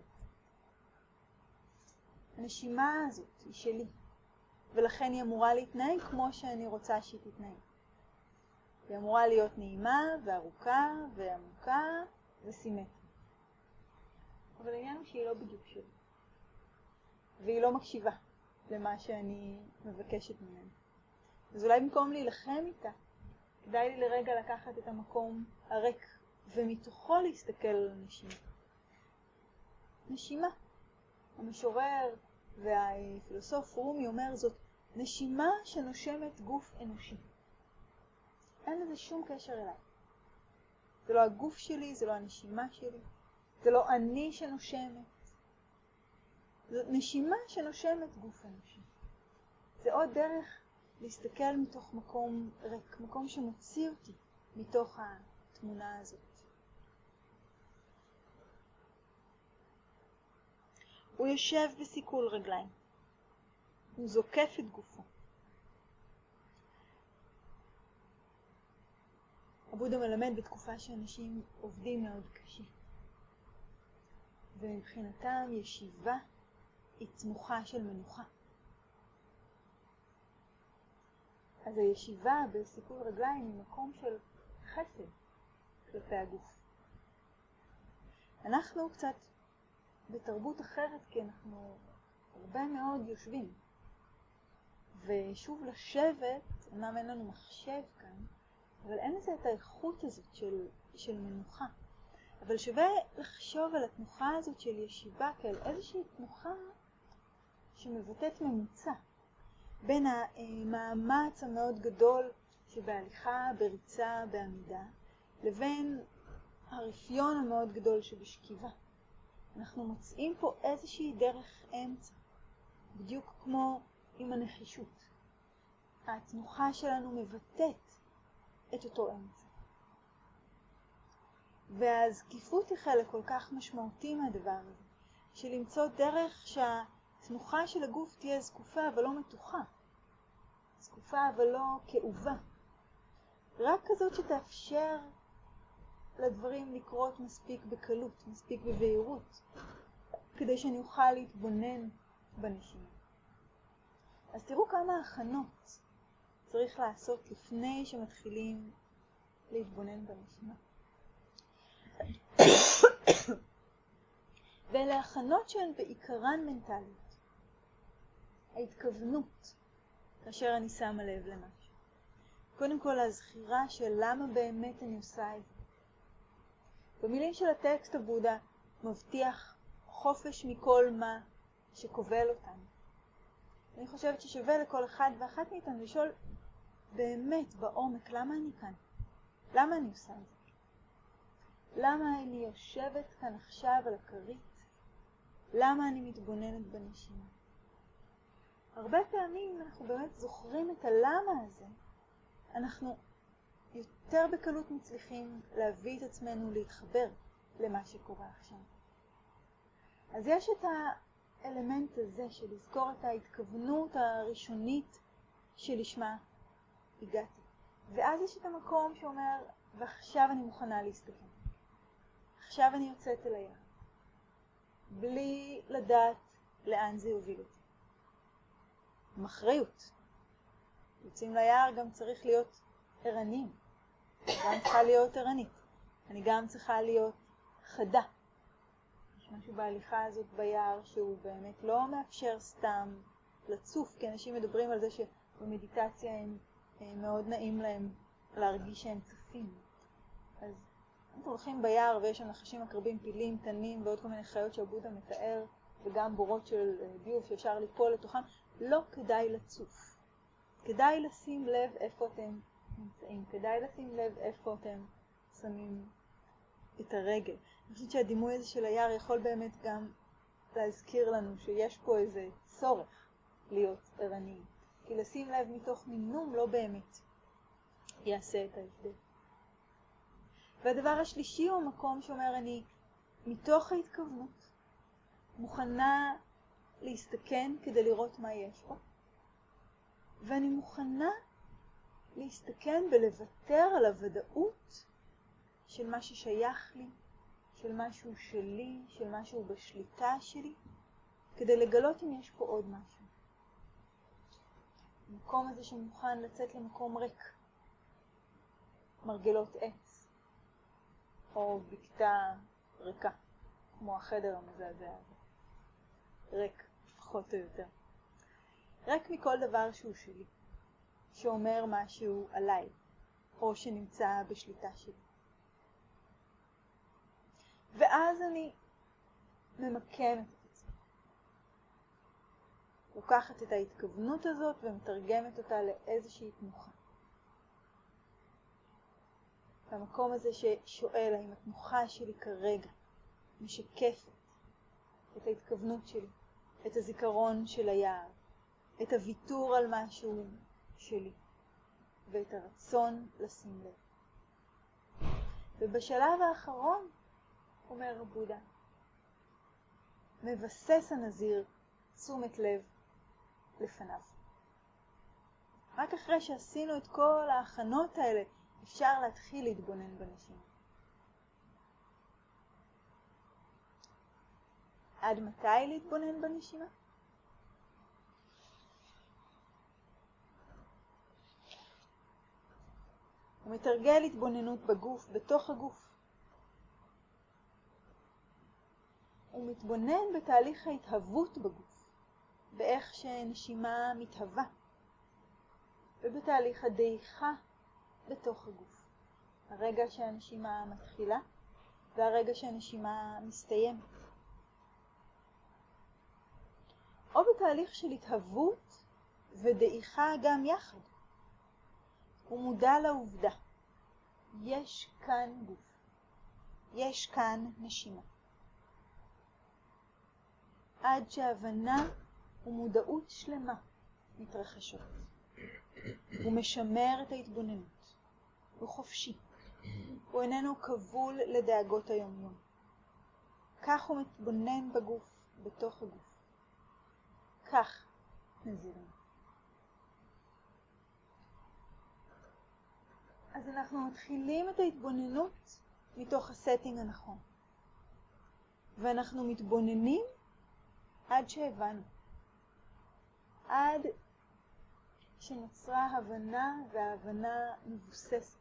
[SPEAKER 1] הנשימה הזאת היא שלי, ולכן היא אמורה להתנהג כמו שאני רוצה שהיא תתנהג. היא אמורה להיות נעימה וארוכה ועמוקה וסימטרית. אבל העניין הוא שהיא לא בדיוק שלי. והיא לא מקשיבה למה שאני מבקשת ממנה. אז אולי במקום להילחם איתה, כדאי לי לרגע לקחת את המקום הריק, ומתוכו להסתכל על הנשימה. נשימה. המשורר והפילוסוף רומי אומר זאת, נשימה שנושמת גוף אנושי. אין לזה שום קשר אליי. זה לא הגוף שלי, זה לא הנשימה שלי, זה לא אני שנושמת. זאת נשימה שנושמת גוף אנושי. זה עוד דרך להסתכל מתוך מקום ריק, מקום שמוציא אותי מתוך התמונה הזאת. הוא יושב בסיכול רגליים. הוא זוקף את גופו. הבודה מלמד בתקופה שאנשים עובדים מאוד קשה. ומבחינתם ישיבה היא תנוחה של מנוחה. אז הישיבה בסיכול רגליים היא מקום של חסד כלפי הגוף. אנחנו קצת בתרבות אחרת, כי אנחנו הרבה מאוד יושבים. ושוב לשבת, אמנם אין לנו מחשב כאן, אבל אין לזה את האיכות הזאת של, של מנוחה. אבל שווה לחשוב על התנוחה הזאת של ישיבה כאל איזושהי תנוחה שמבטאת ממוצע. בין המאמץ המאוד גדול שבהליכה, בריצה, בעמידה, לבין הרפיון המאוד גדול שבשכיבה. אנחנו מוצאים פה איזושהי דרך אמצע, בדיוק כמו עם הנחישות. התנוחה שלנו מבטאת את אותו אמצע. והזקיפות היא חלק כל כך משמעותי מהדבר הזה, של למצוא דרך שהתנוחה של הגוף תהיה זקופה אבל לא מתוחה, זקופה אבל לא כאובה, רק כזאת שתאפשר לדברים לקרות מספיק בקלות, מספיק בבהירות, כדי שאני אוכל להתבונן בנשימה. אז תראו כמה הכנות צריך לעשות לפני שמתחילים להתבונן בנשימה. ואלה הכנות שהן בעיקרן מנטליות. ההתכוונות, כאשר אני שמה לב למשהו. קודם כל הזכירה של למה באמת אני עושה את זה. במילים של הטקסט הבודה מבטיח חופש מכל מה שכובל אותנו. אני חושבת ששווה לכל אחד ואחת מאיתנו לשאול באמת בעומק למה אני כאן? למה אני עושה את זה? למה אני יושבת כאן עכשיו על הכרית? למה אני מתבוננת בנשימה? הרבה פעמים אנחנו באמת זוכרים את הלמה הזה, אנחנו יותר בקלות מצליחים להביא את עצמנו להתחבר למה שקורה עכשיו. אז יש את האלמנט הזה של לזכור את ההתכוונות הראשונית שלשמה הגעתי. ואז יש את המקום שאומר, ועכשיו אני מוכנה להסתכל. עכשיו אני יוצאת אל היער, בלי לדעת לאן זה יוביל אותי. עם אחריות. יוצאים ליער גם צריך להיות ערניים. אני גם צריכה להיות ערנית. אני גם צריכה להיות חדה. יש משהו בהליכה הזאת ביער שהוא באמת לא מאפשר סתם לצוף, כי אנשים מדברים על זה שבמדיטציה הם, הם מאוד נעים להם להרגיש שהם צופים. אז אנחנו הולכים ביער ויש שם נחשים עקרבים, פילים, תנים ועוד כל מיני חיות שהבודה מתאר, וגם בורות של ביוב שאפשר ליפול לתוכם. לא כדאי לצוף. כדאי לשים לב איפה אתם נמצאים. כדאי לשים לב איפה אתם שמים את הרגל. אני חושבת שהדימוי הזה של היער יכול באמת גם להזכיר לנו שיש פה איזה צורך להיות ערניים. כי לשים לב מתוך מינום לא באמת יעשה את ההבדל. והדבר השלישי הוא מקום שאומר אני מתוך ההתכוונות מוכנה להסתכן כדי לראות מה יש פה. ואני מוכנה להסתכן ולוותר על הוודאות של מה ששייך לי, של משהו שלי, של משהו בשליטה שלי, כדי לגלות אם יש פה עוד משהו. המקום הזה שמוכן לצאת למקום ריק, מרגלות עץ, או בקתה ריקה, כמו החדר המזעזע הזה. ריק, פחות או יותר. רק מכל דבר שהוא שלי, שאומר משהו עליי, או שנמצא בשליטה שלי. ואז אני ממקמת את עצמי. לוקחת את ההתכוונות הזאת ומתרגמת אותה לאיזושהי תנוחה. והמקום הזה ששואל האם התנוחה שלי כרגע משקפת את ההתכוונות שלי, את הזיכרון של היער, את הוויתור על משהו שלי, ואת הרצון לשים לב. ובשלב האחרון, אומר הבודה, מבסס הנזיר תשומת לב לפניו. רק אחרי שעשינו את כל ההכנות האלה, אפשר להתחיל להתבונן בנשימה. עד מתי להתבונן בנשימה? הוא מתרגל התבוננות בגוף, בתוך הגוף. הוא מתבונן בתהליך ההתהוות בגוף, באיך שנשימה מתהווה, ובתהליך הדעיכה בתוך הגוף. הרגע שהנשימה מתחילה, והרגע שהנשימה מסתיימת. או בתהליך של התהוות ודעיכה גם יחד. הוא מודע לעובדה, יש כאן גוף. יש כאן נשימה. עד שהבנה ומודעות שלמה מתרחשות. הוא משמר את ההתבוננות. הוא חופשי. הוא איננו כבול לדאגות היום-יום. כך הוא מתבונן בגוף, בתוך הגוף. כך נזירים. אז אנחנו מתחילים את ההתבוננות מתוך הסטינג הנכון. ואנחנו מתבוננים עד שהבנו. עד שנוצרה הבנה, וההבנה מבוססת.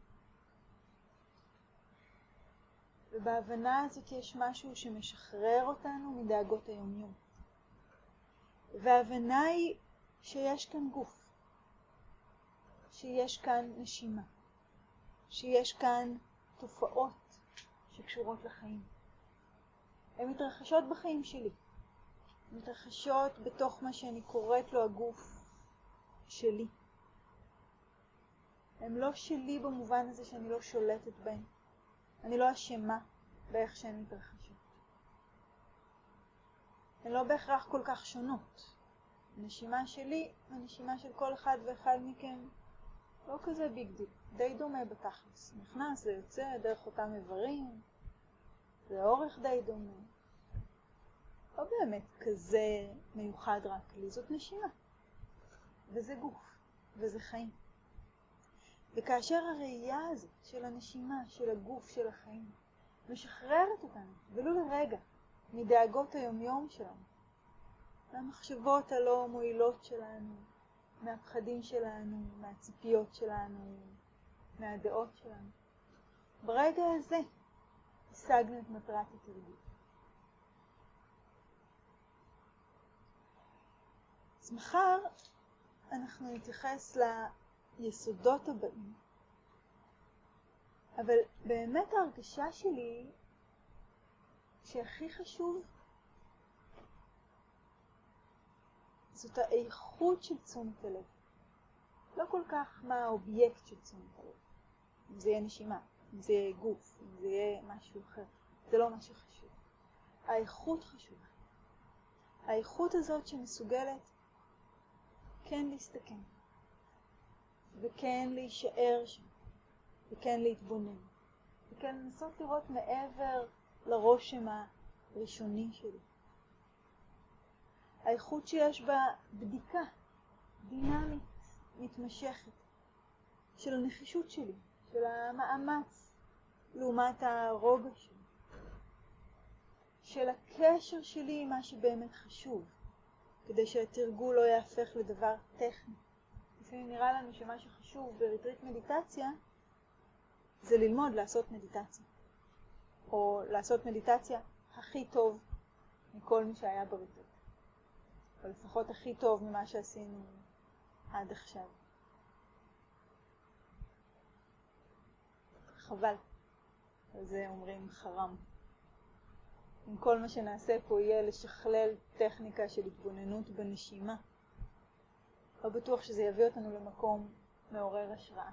[SPEAKER 1] ובהבנה הזאת יש משהו שמשחרר אותנו מדאגות היומיום. וההבנה היא שיש כאן גוף. שיש כאן נשימה. שיש כאן תופעות שקשורות לחיים. הן מתרחשות בחיים שלי. הן מתרחשות בתוך מה שאני קוראת לו הגוף שלי. הן לא שלי במובן הזה שאני לא שולטת בהן. אני לא אשמה באיך שהן מתרחשות. הן לא בהכרח כל כך שונות. הנשימה שלי והנשימה של כל אחד ואחד מכם לא כזה ביג דיל. די דומה בתכלס. נכנס, זה יוצא דרך אותם איברים. זה אורך די דומה. לא באמת כזה מיוחד רק לי. זאת נשימה. וזה גוף. וזה חיים. וכאשר הראייה הזאת של הנשימה, של הגוף, של החיים, משחררת אותנו, ולו לרגע, מדאגות היומיום שלנו, מהמחשבות הלא מועילות שלנו, מהפחדים שלנו, מהציפיות שלנו, מהדעות שלנו. ברגע הזה השגנו את מטרת התרגול. אז מחר אנחנו נתייחס ליסודות הבאים. אבל באמת ההרגשה שלי שהכי חשוב זאת האיכות של תשומת הלב. לא כל כך מה האובייקט של תשומת הלב. אם זה יהיה נשימה, אם זה יהיה גוף, אם זה יהיה משהו אחר. זה לא מה שחשוב. האיכות חשובה. האיכות הזאת שמסוגלת כן להסתכן. וכן להישאר שם. וכן להתבונן. וכן לנסות לראות מעבר לרושם הראשוני שלי. האיכות שיש בה בדיקה דינמית, מתמשכת, של הנחישות שלי, של המאמץ, לעומת הרוגע שלי, של הקשר שלי עם מה שבאמת חשוב, כדי שהתרגול לא יהפך לדבר טכני. לפעמים נראה לנו שמה שחשוב בריטריט מדיטציה, זה ללמוד לעשות מדיטציה, או לעשות מדיטציה הכי טוב מכל מי שהיה בריטריט. או לפחות הכי טוב ממה שעשינו עד עכשיו. חבל. על זה אומרים חרם. אם כל מה שנעשה פה יהיה לשכלל טכניקה של התבוננות בנשימה, לא בטוח שזה יביא אותנו למקום מעורר השראה.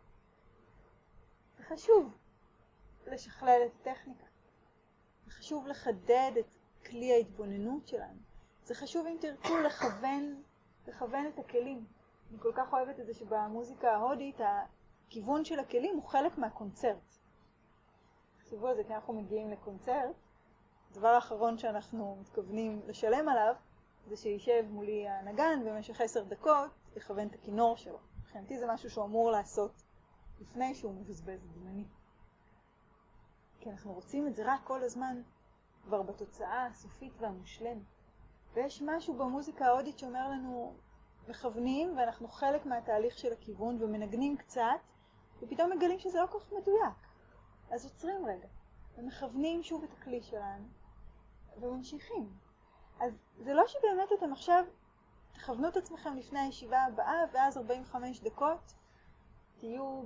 [SPEAKER 1] זה חשוב לשכלל את הטכניקה. זה חשוב לחדד את כלי ההתבוננות שלנו. זה חשוב אם תרצו לכוון, לכוון את הכלים. אני כל כך אוהבת את זה שבמוזיקה ההודית הכיוון של הכלים הוא חלק מהקונצרט. תחשבו על זה, כי אנחנו מגיעים לקונצרט, הדבר האחרון שאנחנו מתכוונים לשלם עליו זה שישב מולי הנגן במשך עשר דקות לכוון את הכינור שלו. מבחינתי זה משהו שהוא אמור לעשות לפני שהוא מבזבז זמני. כי אנחנו רוצים את זה רק כל הזמן כבר בתוצאה הסופית והמושלמת. ויש משהו במוזיקה ההודית שאומר לנו מכוונים ואנחנו חלק מהתהליך של הכיוון ומנגנים קצת ופתאום מגלים שזה לא כל כך מדויק. אז עוצרים רגע ומכוונים שוב את הכלי שלנו וממשיכים. אז זה לא שבאמת אתם עכשיו תכוונו את עצמכם לפני הישיבה הבאה ואז ארבעים וחמש דקות תהיו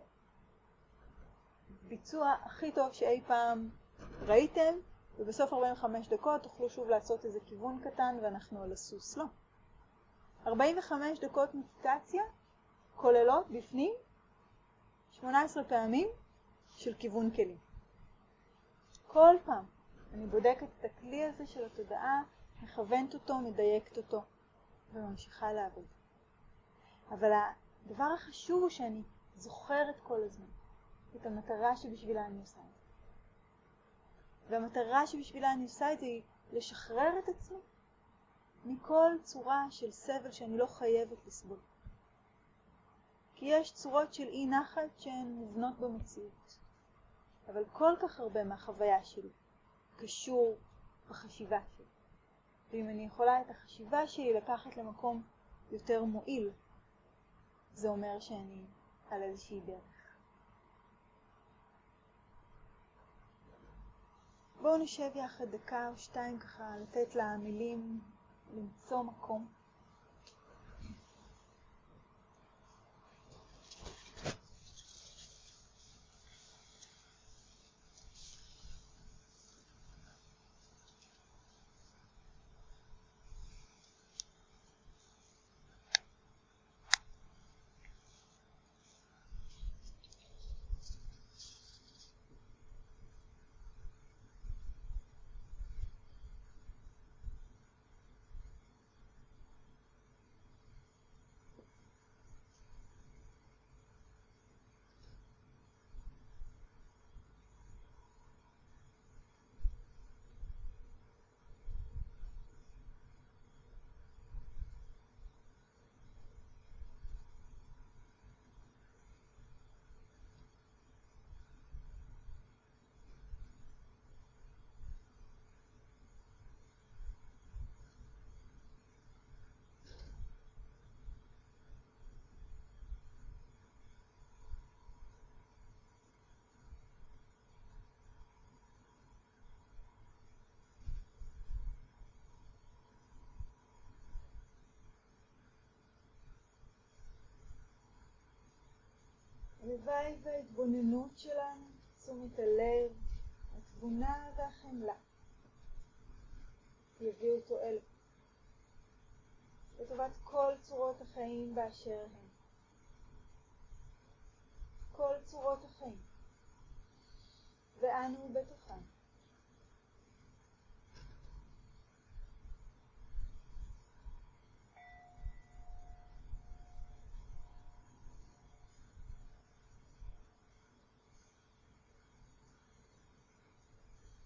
[SPEAKER 1] בביצוע הכי טוב שאי פעם ראיתם, ובסוף ארבעים וחמש דקות תוכלו שוב לעשות איזה כיוון קטן ואנחנו על הסוס. לא. ארבעים וחמש דקות מדיטציה כוללות בפנים שמונה עשרה פעמים של כיוון כלים. כל פעם אני בודקת את הכלי הזה של התודעה, מכוונת אותו, מדייקת אותו, וממשיכה לעבוד. אבל הדבר החשוב הוא שאני זוכרת כל הזמן את המטרה שבשבילה אני עושה את זה. והמטרה שבשבילה אני עושה את זה היא לשחרר את עצמי מכל צורה של סבל שאני לא חייבת לסבול. כי יש צורות של אי נחת שהן מובנות במציאות. אבל כל כך הרבה מהחוויה שלי קשור בחשיבה שלי. ואם אני יכולה את החשיבה שלי לקחת למקום יותר מועיל, זה אומר שאני על איזושהי דרך. בואו נשב יחד דקה או שתיים ככה, לתת למילים למצוא מקום. הלוואי וההתבוננות שלנו, תשומת הלב, התבונה והחמלה יביאו תועלת לטובת כל צורות החיים באשר הן. כל צורות החיים, ואנו בתוכן.